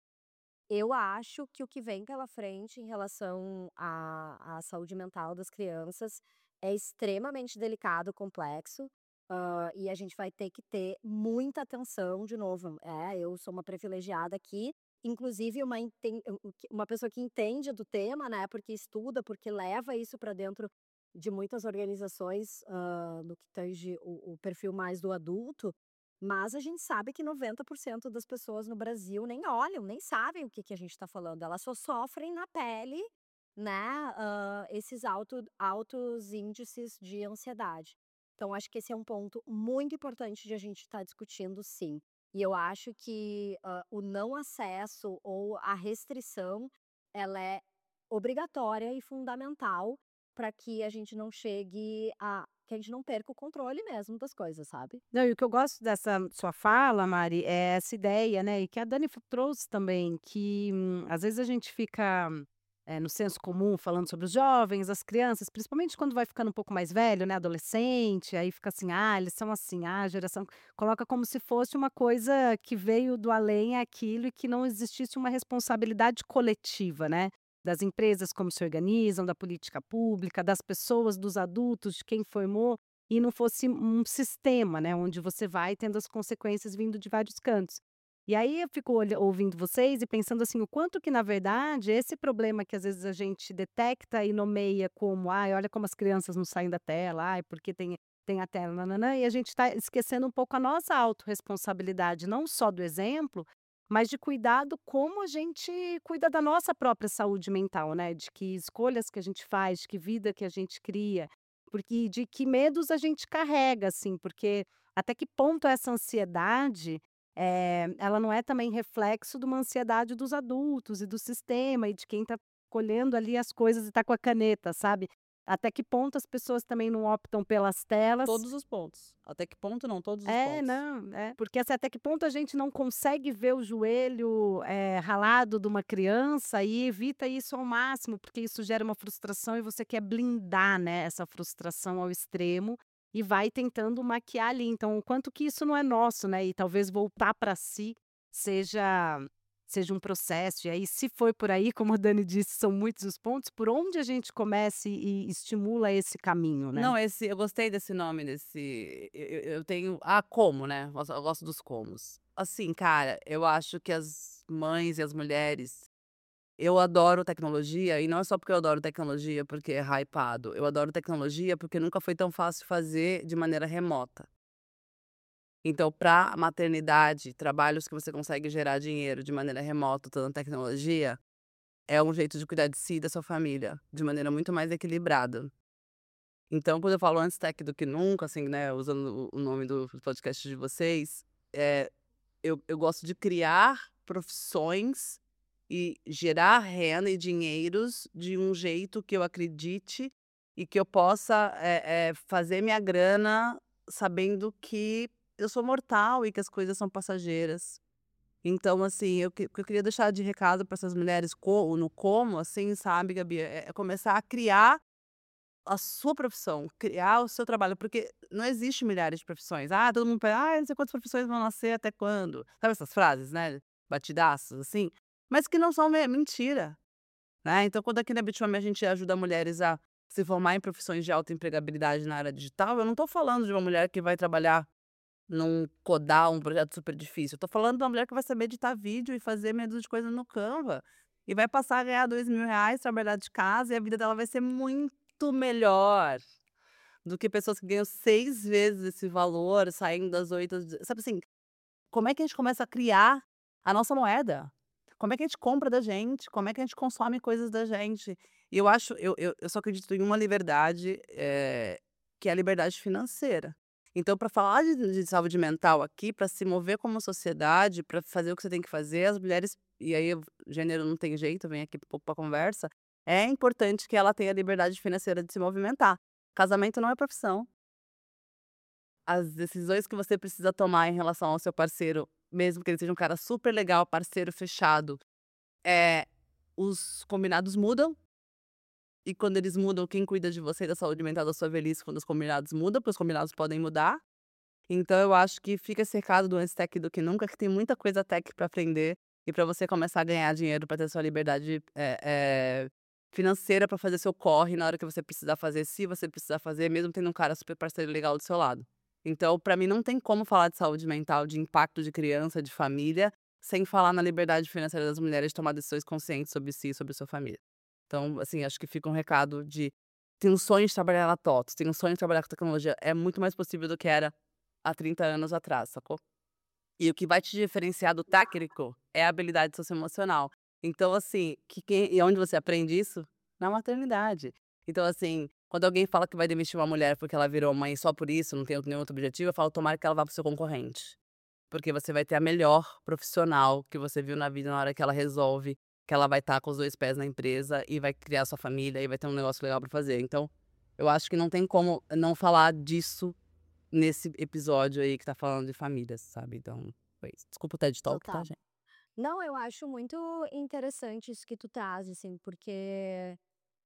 eu acho que o que vem pela frente em relação à à saúde mental das crianças é extremamente delicado, complexo, hã, e a gente vai ter que ter muita atenção de novo. É, eu sou uma privilegiada aqui, inclusive uma enten o que uma pessoa que entende do tema, né, porque estuda, porque leva isso para dentro de muitas organizações, hã, no que tange o o perfil mais do adulto, mas a gente sabe que noventa por cento das pessoas no Brasil nem olham, nem sabem o que que a gente está falando, elas só sofrem na pele, né, hã, esses alto altos índices de ansiedade. Então acho que esse é um ponto muito importante de a gente estar discutindo, sim. E eu acho que, hã, o não acesso ou a restrição, ela é obrigatória e fundamental para que a gente não chegue a que a gente não perca o controle mesmo das coisas, sabe? Não, e o que eu gosto dessa sua fala, Mari, é essa ideia, né, e que a Dani f trouxe também, que, hum, às vezes a gente fica, eh, no senso comum falando sobre os jovens, as crianças, principalmente quando vai ficando um pouco mais velho, né, adolescente, aí fica assim: "Ah, eles são assim, ah, a geração", coloca como se fosse uma coisa que veio do além aquilo e que não existisse uma responsabilidade coletiva, né, das empresas como se organizam, da política pública, das pessoas, dos adultos, de quem formou. E não fosse um sistema, né, onde você vai tendo as consequências vindo de vários cantos. E aí eu fico olha ouvindo vocês e pensando assim, o quanto que na verdade esse problema que às vezes a gente detecta e nomeia como: "Ai, olha como as crianças não saem da tela, ai, porque tem tem a tela, nã e a gente está esquecendo um pouco a nossa autorresponsabilidade, não só do exemplo, mas de cuidado como a gente cuida da nossa própria saúde mental, né, de que escolhas que a gente faz, de que vida que a gente cria. Porque de que medos a gente carrega, assim, porque até que ponto essa ansiedade, eh, ela não é também reflexo de uma ansiedade dos adultos e do sistema e de quem está escolhendo ali as coisas e tá com a caneta, sabe. Até que ponto as pessoas também não optam pelas telas. Todos os pontos. Até que ponto não, todos os É, pontos. não, é, porque assim, até que ponto a gente não consegue ver o joelho, eh, ralado de uma criança e evita isso ao máximo, porque isso gera uma frustração e você quer blindar, né, essa frustração ao extremo e vai tentando maquiar ali. Então, o quanto que isso não é nosso, né, e talvez voltar para si seja seja um processo. E aí, se foi por aí, como a Dani disse, são muitos os pontos, por onde a gente começa e e estimula esse caminho, né? Não, esse eu gostei desse nome, desse eu eu eu tenho ah, como, né, eu gosto eu gosto dos comos. Assim, cara, eu acho que as mães e as mulheres eu adoro tecnologia e não é só porque eu adoro tecnologia, porque é hypado, eu adoro tecnologia porque nunca foi tão fácil fazer de maneira remota. Então, pra maternidade, trabalhos que você consegue gerar dinheiro de maneira remota usando tecnologia, é um jeito de cuidar de si e da sua família, de maneira muito mais equilibrada. Então, quando eu falo antes tech do que nunca, assim, né, usando o o nome do podcast de vocês, eh, eu eu gosto de criar profissões e gerar renda e dinheiros de um jeito que eu acredite e que eu possa, eh eh, fazer minha grana sabendo que eu sou mortal e que as coisas são passageiras. Então, assim, eu que o que eu queria deixar de recado para essas mulheres co no como, assim, sabe, Gabi, é é começar a criar a sua profissão, criar o seu trabalho, porque não existe milhares de profissões. Ah, todo mundo fala: "Ai, não sei quantas profissões vão nascer, até quando?". Sabe essas frases, né, batidaças, assim? Mas que não são me mentira, né. Então quando aqui na Bitfame a gente ajuda mulheres a se formar em profissões de alta empregabilidade na área digital, eu não tô falando de uma mulher que vai trabalhar num codar um projeto super difícil, eu tô falando de uma mulher que vai saber editar vídeo e fazer meia dúzia de coisa no Canva, e vai passar a ganhar dois mil reais, trabalhar de casa e a vida dela vai ser muito melhor do que pessoas que ganham seis vezes esse valor, saindo das oito às deze sabe assim, como é que a gente começa a criar a nossa moeda? Como é que a gente compra da gente? Como é que a gente consome coisas da gente? E eu acho eu eu eu só acredito em uma liberdade, eh, que é a liberdade financeira. Então para falar de de saúde mental aqui, para se mover como sociedade, para fazer o que você tem que fazer, as mulheres e aí gênero não tem jeito, vem aqui um pouco pra conversa, é importante que ela tenha liberdade financeira de se movimentar. Casamento não é profissão. As decisões que você precisa tomar em relação ao seu parceiro, mesmo que ele seja um cara super legal, parceiro fechado, eh, os combinados mudam. E quando eles mudam, quem cuida de você e da saúde mental da sua velhice quando os combinados mudam, porque os combinados podem mudar. Então eu acho que fica esse recado do antes tech do que nunca, que tem muita coisa tech pra aprender e pra você começar a ganhar dinheiro pra ter sua liberdade, eh eh, financeira pra fazer seu corre na hora que você precisar fazer, se você precisar fazer, mesmo tendo um cara super parceiro legal do seu lado. Então, pra mim não tem como falar de saúde mental, de impacto de criança, de família, sem falar na liberdade financeira das mulheres de tomar decisões conscientes sobre si e sobre sua família. Então, assim, acho que fica um recado de tem um sonho de trabalhar na TOTOS, tem um sonho de trabalhar com tecnologia, é muito mais possível do que era há trinta anos atrás, sacou? E o que vai te diferenciar do técnico é a habilidade socioemocional. Então, assim, que quem e onde você aprende isso? Na maternidade. Então, assim, quando alguém fala que vai demitir uma mulher porque ela virou mãe só por isso, não tem nenhum outro objetivo, eu falo: "Tomara que ela vá para o seu concorrente". Porque você vai ter a melhor profissional que você viu na vida na hora que ela resolve que ela vai estar com os dois pés na empresa e vai criar sua família e vai ter um negócio legal pra fazer. Então, eu acho que não tem como não falar disso nesse episódio aí que tá falando de famílias, sabe. Então, foi isso. Desculpa o TED Talk, tá, Total. gente? Não, eu acho muito interessante isso que tu traz, assim, porque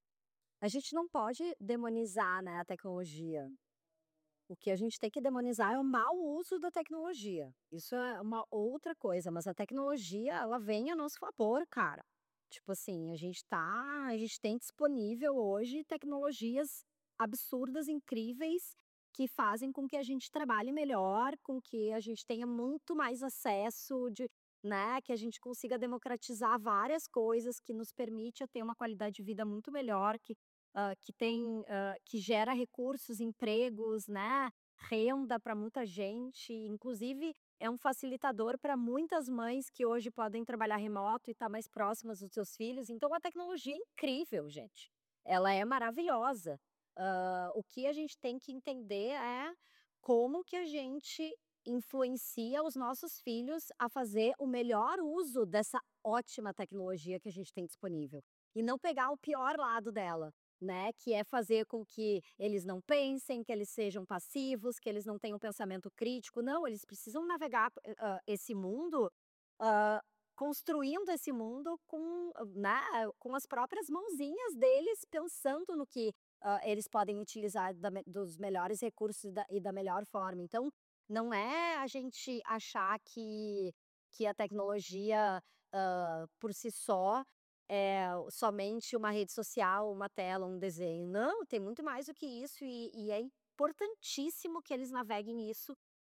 a gente não pode demonizar, né, a tecnologia. O que a gente tem que demonizar é o mau uso da tecnologia. Isso é uma outra coisa, mas a tecnologia, ela vem a nosso favor, cara. Tipo assim, a gente tá a gente tem disponível hoje tecnologias absurdas, incríveis, que fazem com que a gente trabalhe melhor, com que a gente tenha muito mais acesso de né, que a gente consiga democratizar várias coisas, que nos permite a ter uma qualidade de vida muito melhor, que, hã, que tem, hã, que gera recursos, empregos, né, renda para muita gente, inclusive é um facilitador para muitas mães que hoje podem trabalhar remoto e estar mais próximas dos seus filhos, então a tecnologia é incrível, gente. Ela é maravilhosa. Hã, o que a gente tem que entender é como que a gente influencia os nossos filhos a fazer o melhor uso dessa ótima tecnologia que a gente tem disponível. e não pegar o pior lado dela, né? Que é fazer com que eles não pensem, que eles sejam passivos, que eles não tenham pensamento crítico. Não, eles precisam navegar ah, esse mundo, ah, construindo esse mundo com, né, com as próprias mãozinhas deles, pensando no que ah, eles podem utilizar da me- dos melhores recursos e da, e da melhor forma. Então, não é a gente achar que, que a tecnologia ah, por si só é somente uma rede social, uma tela, um desenho. Não, tem muito mais do que isso e, e é importantíssimo que eles naveguem isso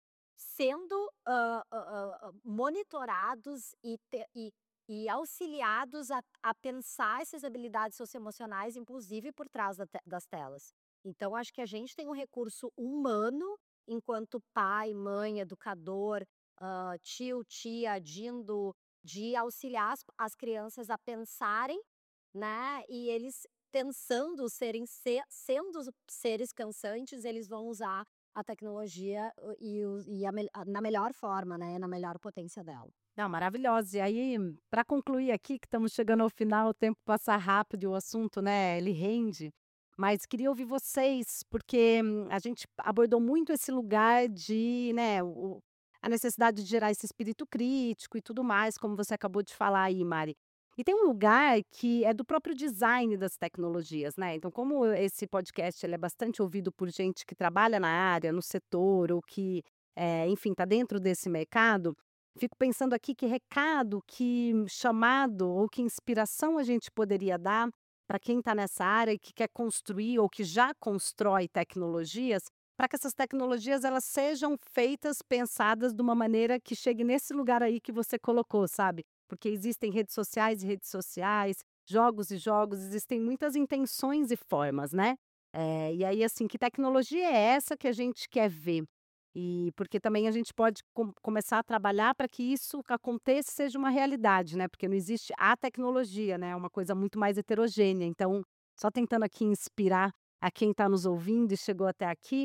sendo ah, ah, ah, ah, monitorados e, te- e, e auxiliados a, a pensar essas habilidades socioemocionais, inclusive por trás da te- das telas. Então, acho que a gente tem um recurso humano, enquanto pai, mãe, educador, ah, tio, tia, dindo, de auxiliar as, as crianças a pensarem, né? E eles pensando serem se- sendo seres cansantes, eles vão usar a tecnologia uh, e, o- e a mel- a- na melhor forma, né? Na melhor potência dela. Não, maravilhosa. E aí, para concluir aqui, que estamos chegando ao final, o tempo passa rápido e o assunto, né, ele rende. Mas queria ouvir vocês, porque hum, a gente abordou muito esse lugar de, né, o- a necessidade de gerar esse espírito crítico e tudo mais, como você acabou de falar aí, Mari. E tem um lugar que é do próprio design das tecnologias, né? Então, como esse podcast ele é bastante ouvido por gente que trabalha na área, no setor, ou que, eh, enfim, está dentro desse mercado. Fico pensando aqui que recado, que chamado ou que inspiração a gente poderia dar para quem está nessa área e que quer construir ou que já constrói tecnologias, para que essas tecnologias elas sejam feitas, pensadas de uma maneira que chegue nesse lugar aí que você colocou, sabe? Porque existem redes sociais e redes sociais, jogos e jogos, existem muitas intenções e formas, né? Eh, e aí, assim, que tecnologia é essa que a gente quer ver? E porque também a gente pode com começar a trabalhar para que isso que aconteça e seja uma realidade, né, porque não existe a tecnologia, né, é uma coisa muito mais heterogênea. Então, só tentando aqui inspirar a quem está nos ouvindo e chegou até aqui,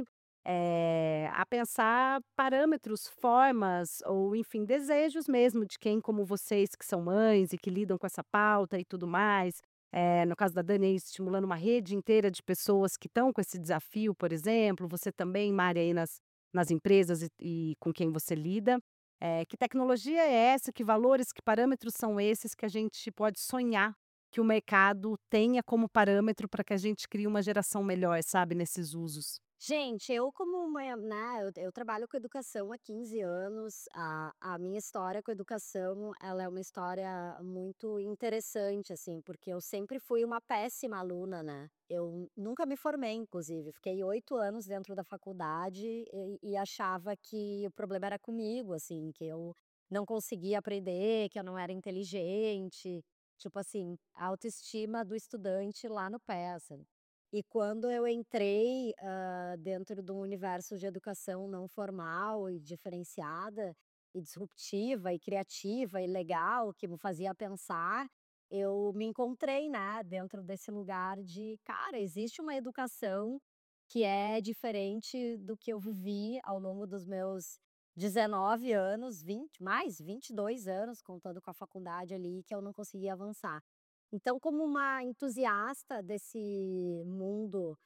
eh, a pensar parâmetros, formas ou, enfim, desejos mesmo de quem como vocês que são mães e que lidam com essa pauta e tudo mais. Eh, no caso da Dani, aí estimulando uma rede inteira de pessoas que estão com esse desafio, por exemplo, você também, Mari, aí nas nas empresas e e com quem você lida. Eh, que tecnologia é essa? Que valores, que parâmetros são esses que a gente pode sonhar que o mercado tenha como parâmetro para que a gente crie uma geração melhor, sabe, nesses usos? Gente, eu como uma, né, eu, eu trabalho com educação há quinze anos. A, a minha história com educação, ela é uma história muito interessante, assim, porque eu sempre fui uma péssima aluna, né? Eu nunca me formei, inclusive. Fiquei oito anos dentro da faculdade e, e achava que o problema era comigo, assim, que eu não conseguia aprender, que eu não era inteligente. Tipo assim, a autoestima do estudante lá no pé, assim. E quando eu entrei, hã, dentro do universo de educação não formal e diferenciada, e disruptiva, e criativa, e legal, que me fazia pensar, eu me encontrei, né, dentro desse lugar de: "Cara, existe uma educação que é diferente do que eu vivi ao longo dos meus dezenove anos, vinte mais, vinte e dois anos, contando com a faculdade ali, que eu não conseguia avançar". Então, como uma entusiasta desse mundo,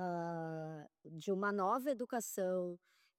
hã, de uma nova educação,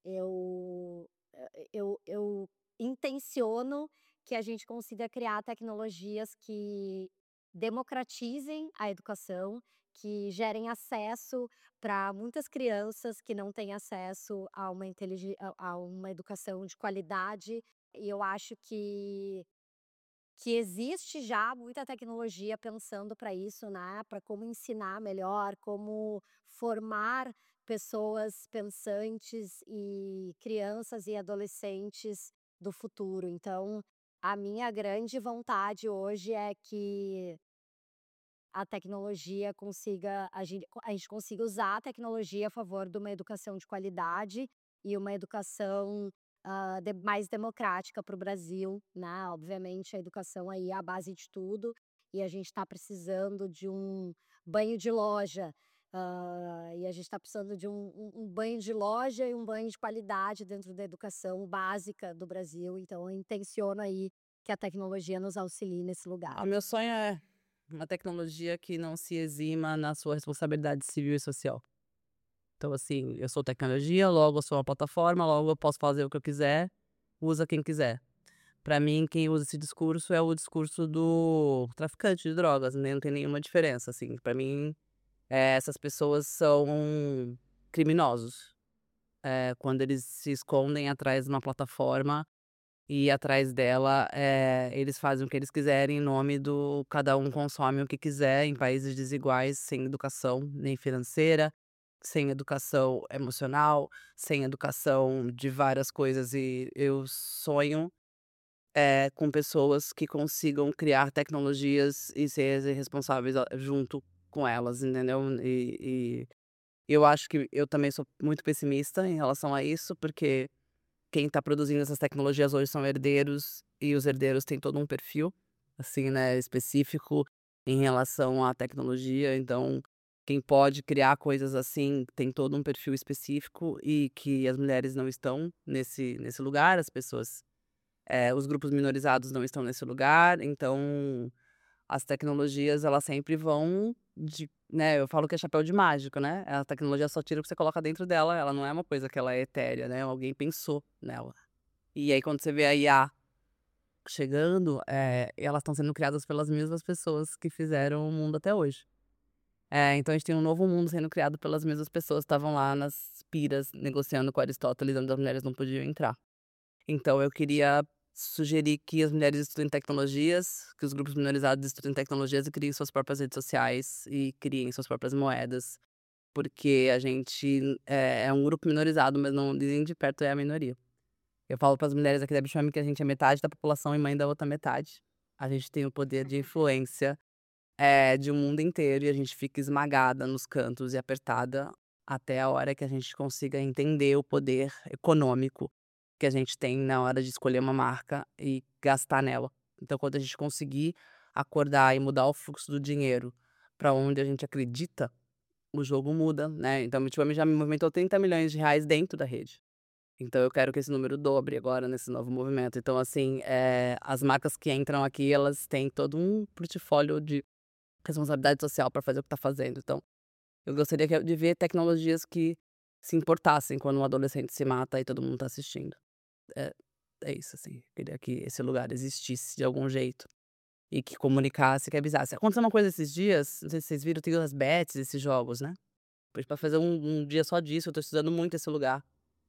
eu eh, eu eu intenciono que a gente consiga criar tecnologias que democratizem a educação, que gerem acesso para muitas crianças que não têm acesso a uma inteligen a a uma educação de qualidade. E eu acho que que existe já muita tecnologia pensando para isso, né, para como ensinar melhor, como formar pessoas pensantes e crianças e adolescentes do futuro. Então, a minha grande vontade hoje é que a tecnologia consiga a gente a gente consiga usar a tecnologia a favor de uma educação de qualidade e uma educação, hã, de mais democrática para o Brasil, né. Obviamente a educação aí é a base de tudo, e a gente está precisando de um banho de loja, hã, e a gente está precisando de um um um banho de loja e um banho de qualidade dentro da educação básica do Brasil, então eu intenciono aí que a tecnologia nos auxilie nesse lugar. Ah, o meu sonho é uma tecnologia que não se exima na sua responsabilidade civil e social. Então, assim, eu sou tecnologia, logo eu sou uma plataforma, logo eu posso fazer o que eu quiser, usa quem quiser. Pra mim, quem usa esse discurso é o discurso do traficante de drogas, né? Não tem nenhuma diferença, assim. Pra mim, eh, essas pessoas são criminosos. Eh, quando eles se escondem atrás de uma plataforma e atrás dela, eh, eles fazem o que eles quiserem em nome do cada um consome o que quiser em países desiguais, sem educação nem financeira, sem educação emocional, sem educação de várias coisas. E eu sonho, eh, com pessoas que consigam criar tecnologias e ser responsáveis a junto com elas, entendeu? E e eu acho que eu também sou muito pessimista em relação a isso, porque quem está produzindo essas tecnologias hoje são herdeiros, e os herdeiros têm todo um perfil, assim, né, específico em relação à tecnologia. Então, quem pode criar coisas assim tem todo um perfil específico e que as mulheres não estão nesse nesse lugar, as pessoas, eh, os grupos minorizados não estão nesse lugar. Então, as tecnologias elas sempre vão de né, eu falo que é chapéu de mágico, né, a tecnologia só tira o que você coloca dentro dela, ela não é uma coisa que ela é etérea, né, alguém pensou nela. E aí quando você vê a I A chegando, eh, elas estão sendo criadas pelas mesmas pessoas que fizeram o mundo até hoje. É, então a gente tem um novo mundo sendo criado pelas mesmas pessoas que estavam lá nas piras negociando com Aristóteles, onde as mulheres não podiam entrar. Então eu queria sugerir que as mulheres estudem tecnologias, que os grupos minorizados estudem tecnologias e criem suas próprias redes sociais e criem suas próprias moedas, porque a gente é é um grupo minorizado, mas não nem de perto é a minoria. Eu falo para as mulheres aqui da Bichame que a gente é metade da população e mãe da outra metade. A gente tem o poder de influência, eh, de um mundo inteiro, e a gente fica esmagada nos cantos e apertada até a hora que a gente consiga entender o poder econômico que a gente tem na hora de escolher uma marca e gastar nela. Então, quando a gente conseguir acordar e mudar o fluxo do dinheiro para onde a gente acredita, o jogo muda, né. Então, a Bichame já me movimentou trinta milhões de reais dentro da rede. Então eu quero que esse número dobre agora nesse novo movimento. Então, assim, eh, as marcas que entram aqui, elas têm todo um portfólio de responsabilidade social para fazer o que tá fazendo. Então, eu gostaria que de ver tecnologias que se importassem quando um adolescente se mata e todo mundo tá assistindo. É é isso, assim, queria que esse lugar existisse de algum jeito e que comunicasse, que avisasse. Aconteceu uma coisa esses dias, não sei se vocês viram, tem as bets, esses jogos, né. Pois pra fazer um um dia só disso, eu tô estudando muito esse lugar.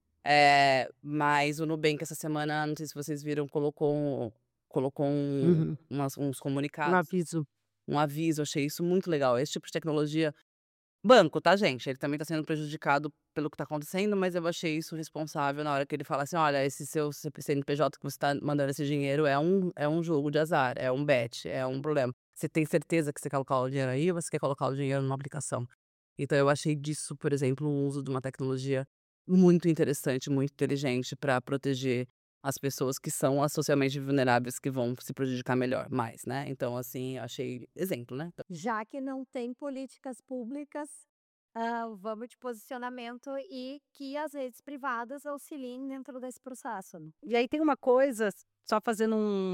Eh, mas o Nubank essa semana, não sei se vocês viram, colocou um colocou um Uhum. umas uns Um comunicados, aviso. um aviso, achei isso muito legal. Esse tipo de tecnologia banco, tá, gente, ele também tá sendo prejudicado pelo que tá acontecendo, mas eu achei isso responsável na hora que ele fala assim: "Olha, esse seu C P C N P J que você tá mandando esse dinheiro é um é um jogo de azar, é um bet, é um problema. Você tem certeza que você quer colocar o dinheiro aí ou você quer colocar o dinheiro numa aplicação?". Então eu achei disso, por exemplo, um uso de uma tecnologia muito interessante, muito inteligente para proteger as pessoas que são as socialmente vulneráveis, que vão se prejudicar melhor mais, né. Então, assim, eu achei exemplo, né. Já que não tem políticas públicas, hã, vamos de posicionamento e que as redes privadas auxiliem dentro desse processo, né. E aí tem uma coisa, só fazendo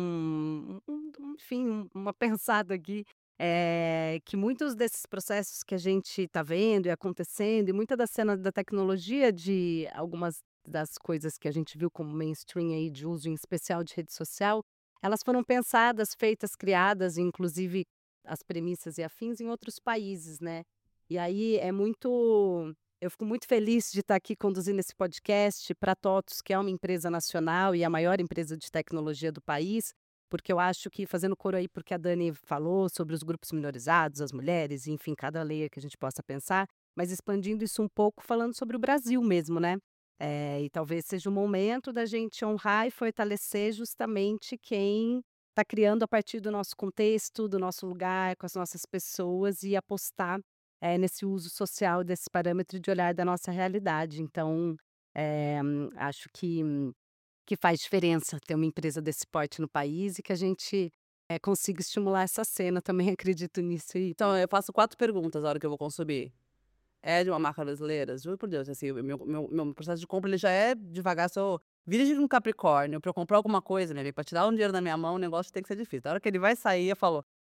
um um um enfim, um- uma pensada aqui, eh, que muitos desses processos que a gente está vendo e acontecendo, e muita da cena da tecnologia, de algumas das coisas que a gente viu como mainstream aí de uso em especial de rede social, elas foram pensadas, feitas, criadas, inclusive as premissas e afins em outros países, né. E aí é muito eu fico muito feliz de estar aqui conduzindo esse podcast para a TOTVS, que é uma empresa nacional e a maior empresa de tecnologia do país, porque eu acho que, fazendo coro aí porque a Dani falou sobre os grupos minorizados, as mulheres, enfim, cada layer que a gente possa pensar, mas expandindo isso um pouco, falando sobre o Brasil mesmo, né? Eh, e talvez seja o momento da gente honrar e fortalecer justamente quem está criando a partir do nosso contexto, do nosso lugar, com as nossas pessoas, e apostar eh, nesse uso social desse parâmetro de olhar da nossa realidade. Então, eh, hum, acho que hum, que faz diferença ter uma empresa desse porte no país e que a gente, eh, consiga estimular essa cena, também acredito nisso e Então eu faço quatro perguntas na hora que eu vou consumir. É de uma marca brasileira? Juro por Deus, assim, o meu meu meu processo de compra ele já é devagar, sou virgem com Capricórnio, pra eu comprar alguma coisa, né, pra tirar um dinheiro da minha mão, o negócio tem que ser difícil. Na hora que ele vai sair, eu falo: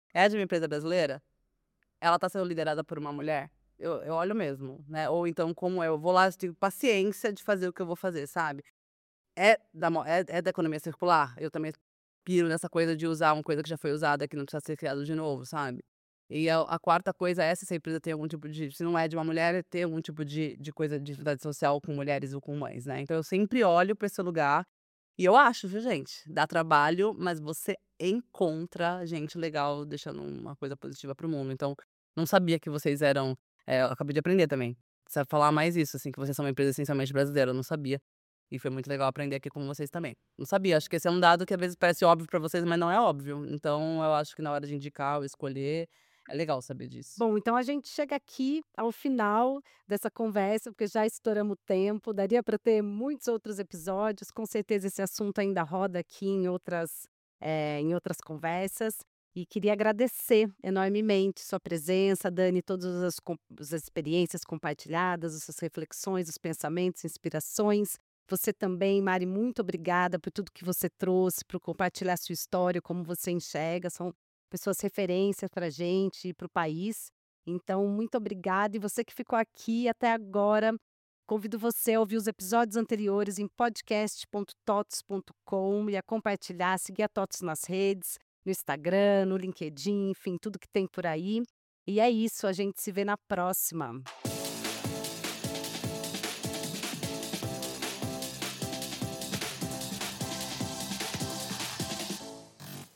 é de uma empresa brasileira, ela tá sendo liderada por uma mulher, eu eu olho mesmo, né, ou então como eu vou lá, eu tenho paciência de fazer o que eu vou fazer, sabe. É da mo é é da economia circular, eu também piro nessa coisa de usar uma coisa que já foi usada, que não precisa ser criado de novo, sabe. E a a quarta coisa é se essa empresa tem algum tipo de se não é de uma mulher, é ter algum tipo de de coisa de atividade social com mulheres ou com mães, né. Então eu sempre olho pra esse lugar e eu acho, viu, gente, dá trabalho, mas você encontra gente legal deixando uma coisa positiva para o mundo. Então, não sabia que vocês eram eh, eu acabei de aprender também. Precisa falar mais isso, assim, que vocês são uma empresa essencialmente brasileira, eu não sabia. E foi muito legal aprender aqui com vocês também. Não sabia, acho que esse é um dado que às vezes parece óbvio pra vocês, mas não é óbvio. Então eu acho que na hora de indicar ou escolher, é legal saber disso. Bom, então a gente chega aqui ao final dessa conversa, porque já estouramos o tempo, daria para ter muitos outros episódios, com certeza esse assunto ainda roda aqui em outras, eh, em outras conversas. E queria agradecer enormemente sua presença, Dani, todas as, com- as experiências compartilhadas, as suas reflexões, os pensamentos, inspirações. Você também, Mari, muito obrigada por tudo que você trouxe, por compartilhar sua história, como você enxerga. São pessoas referências para a gente e para o país. Então, muito obrigada. E você que ficou aqui até agora, convido você a ouvir os episódios anteriores em podcast ponto tots ponto com e a compartilhar, seguir a TOTS nas redes, no Instagram, no LinkedIn, enfim, tudo que tem por aí. E é isso, a gente se vê na próxima.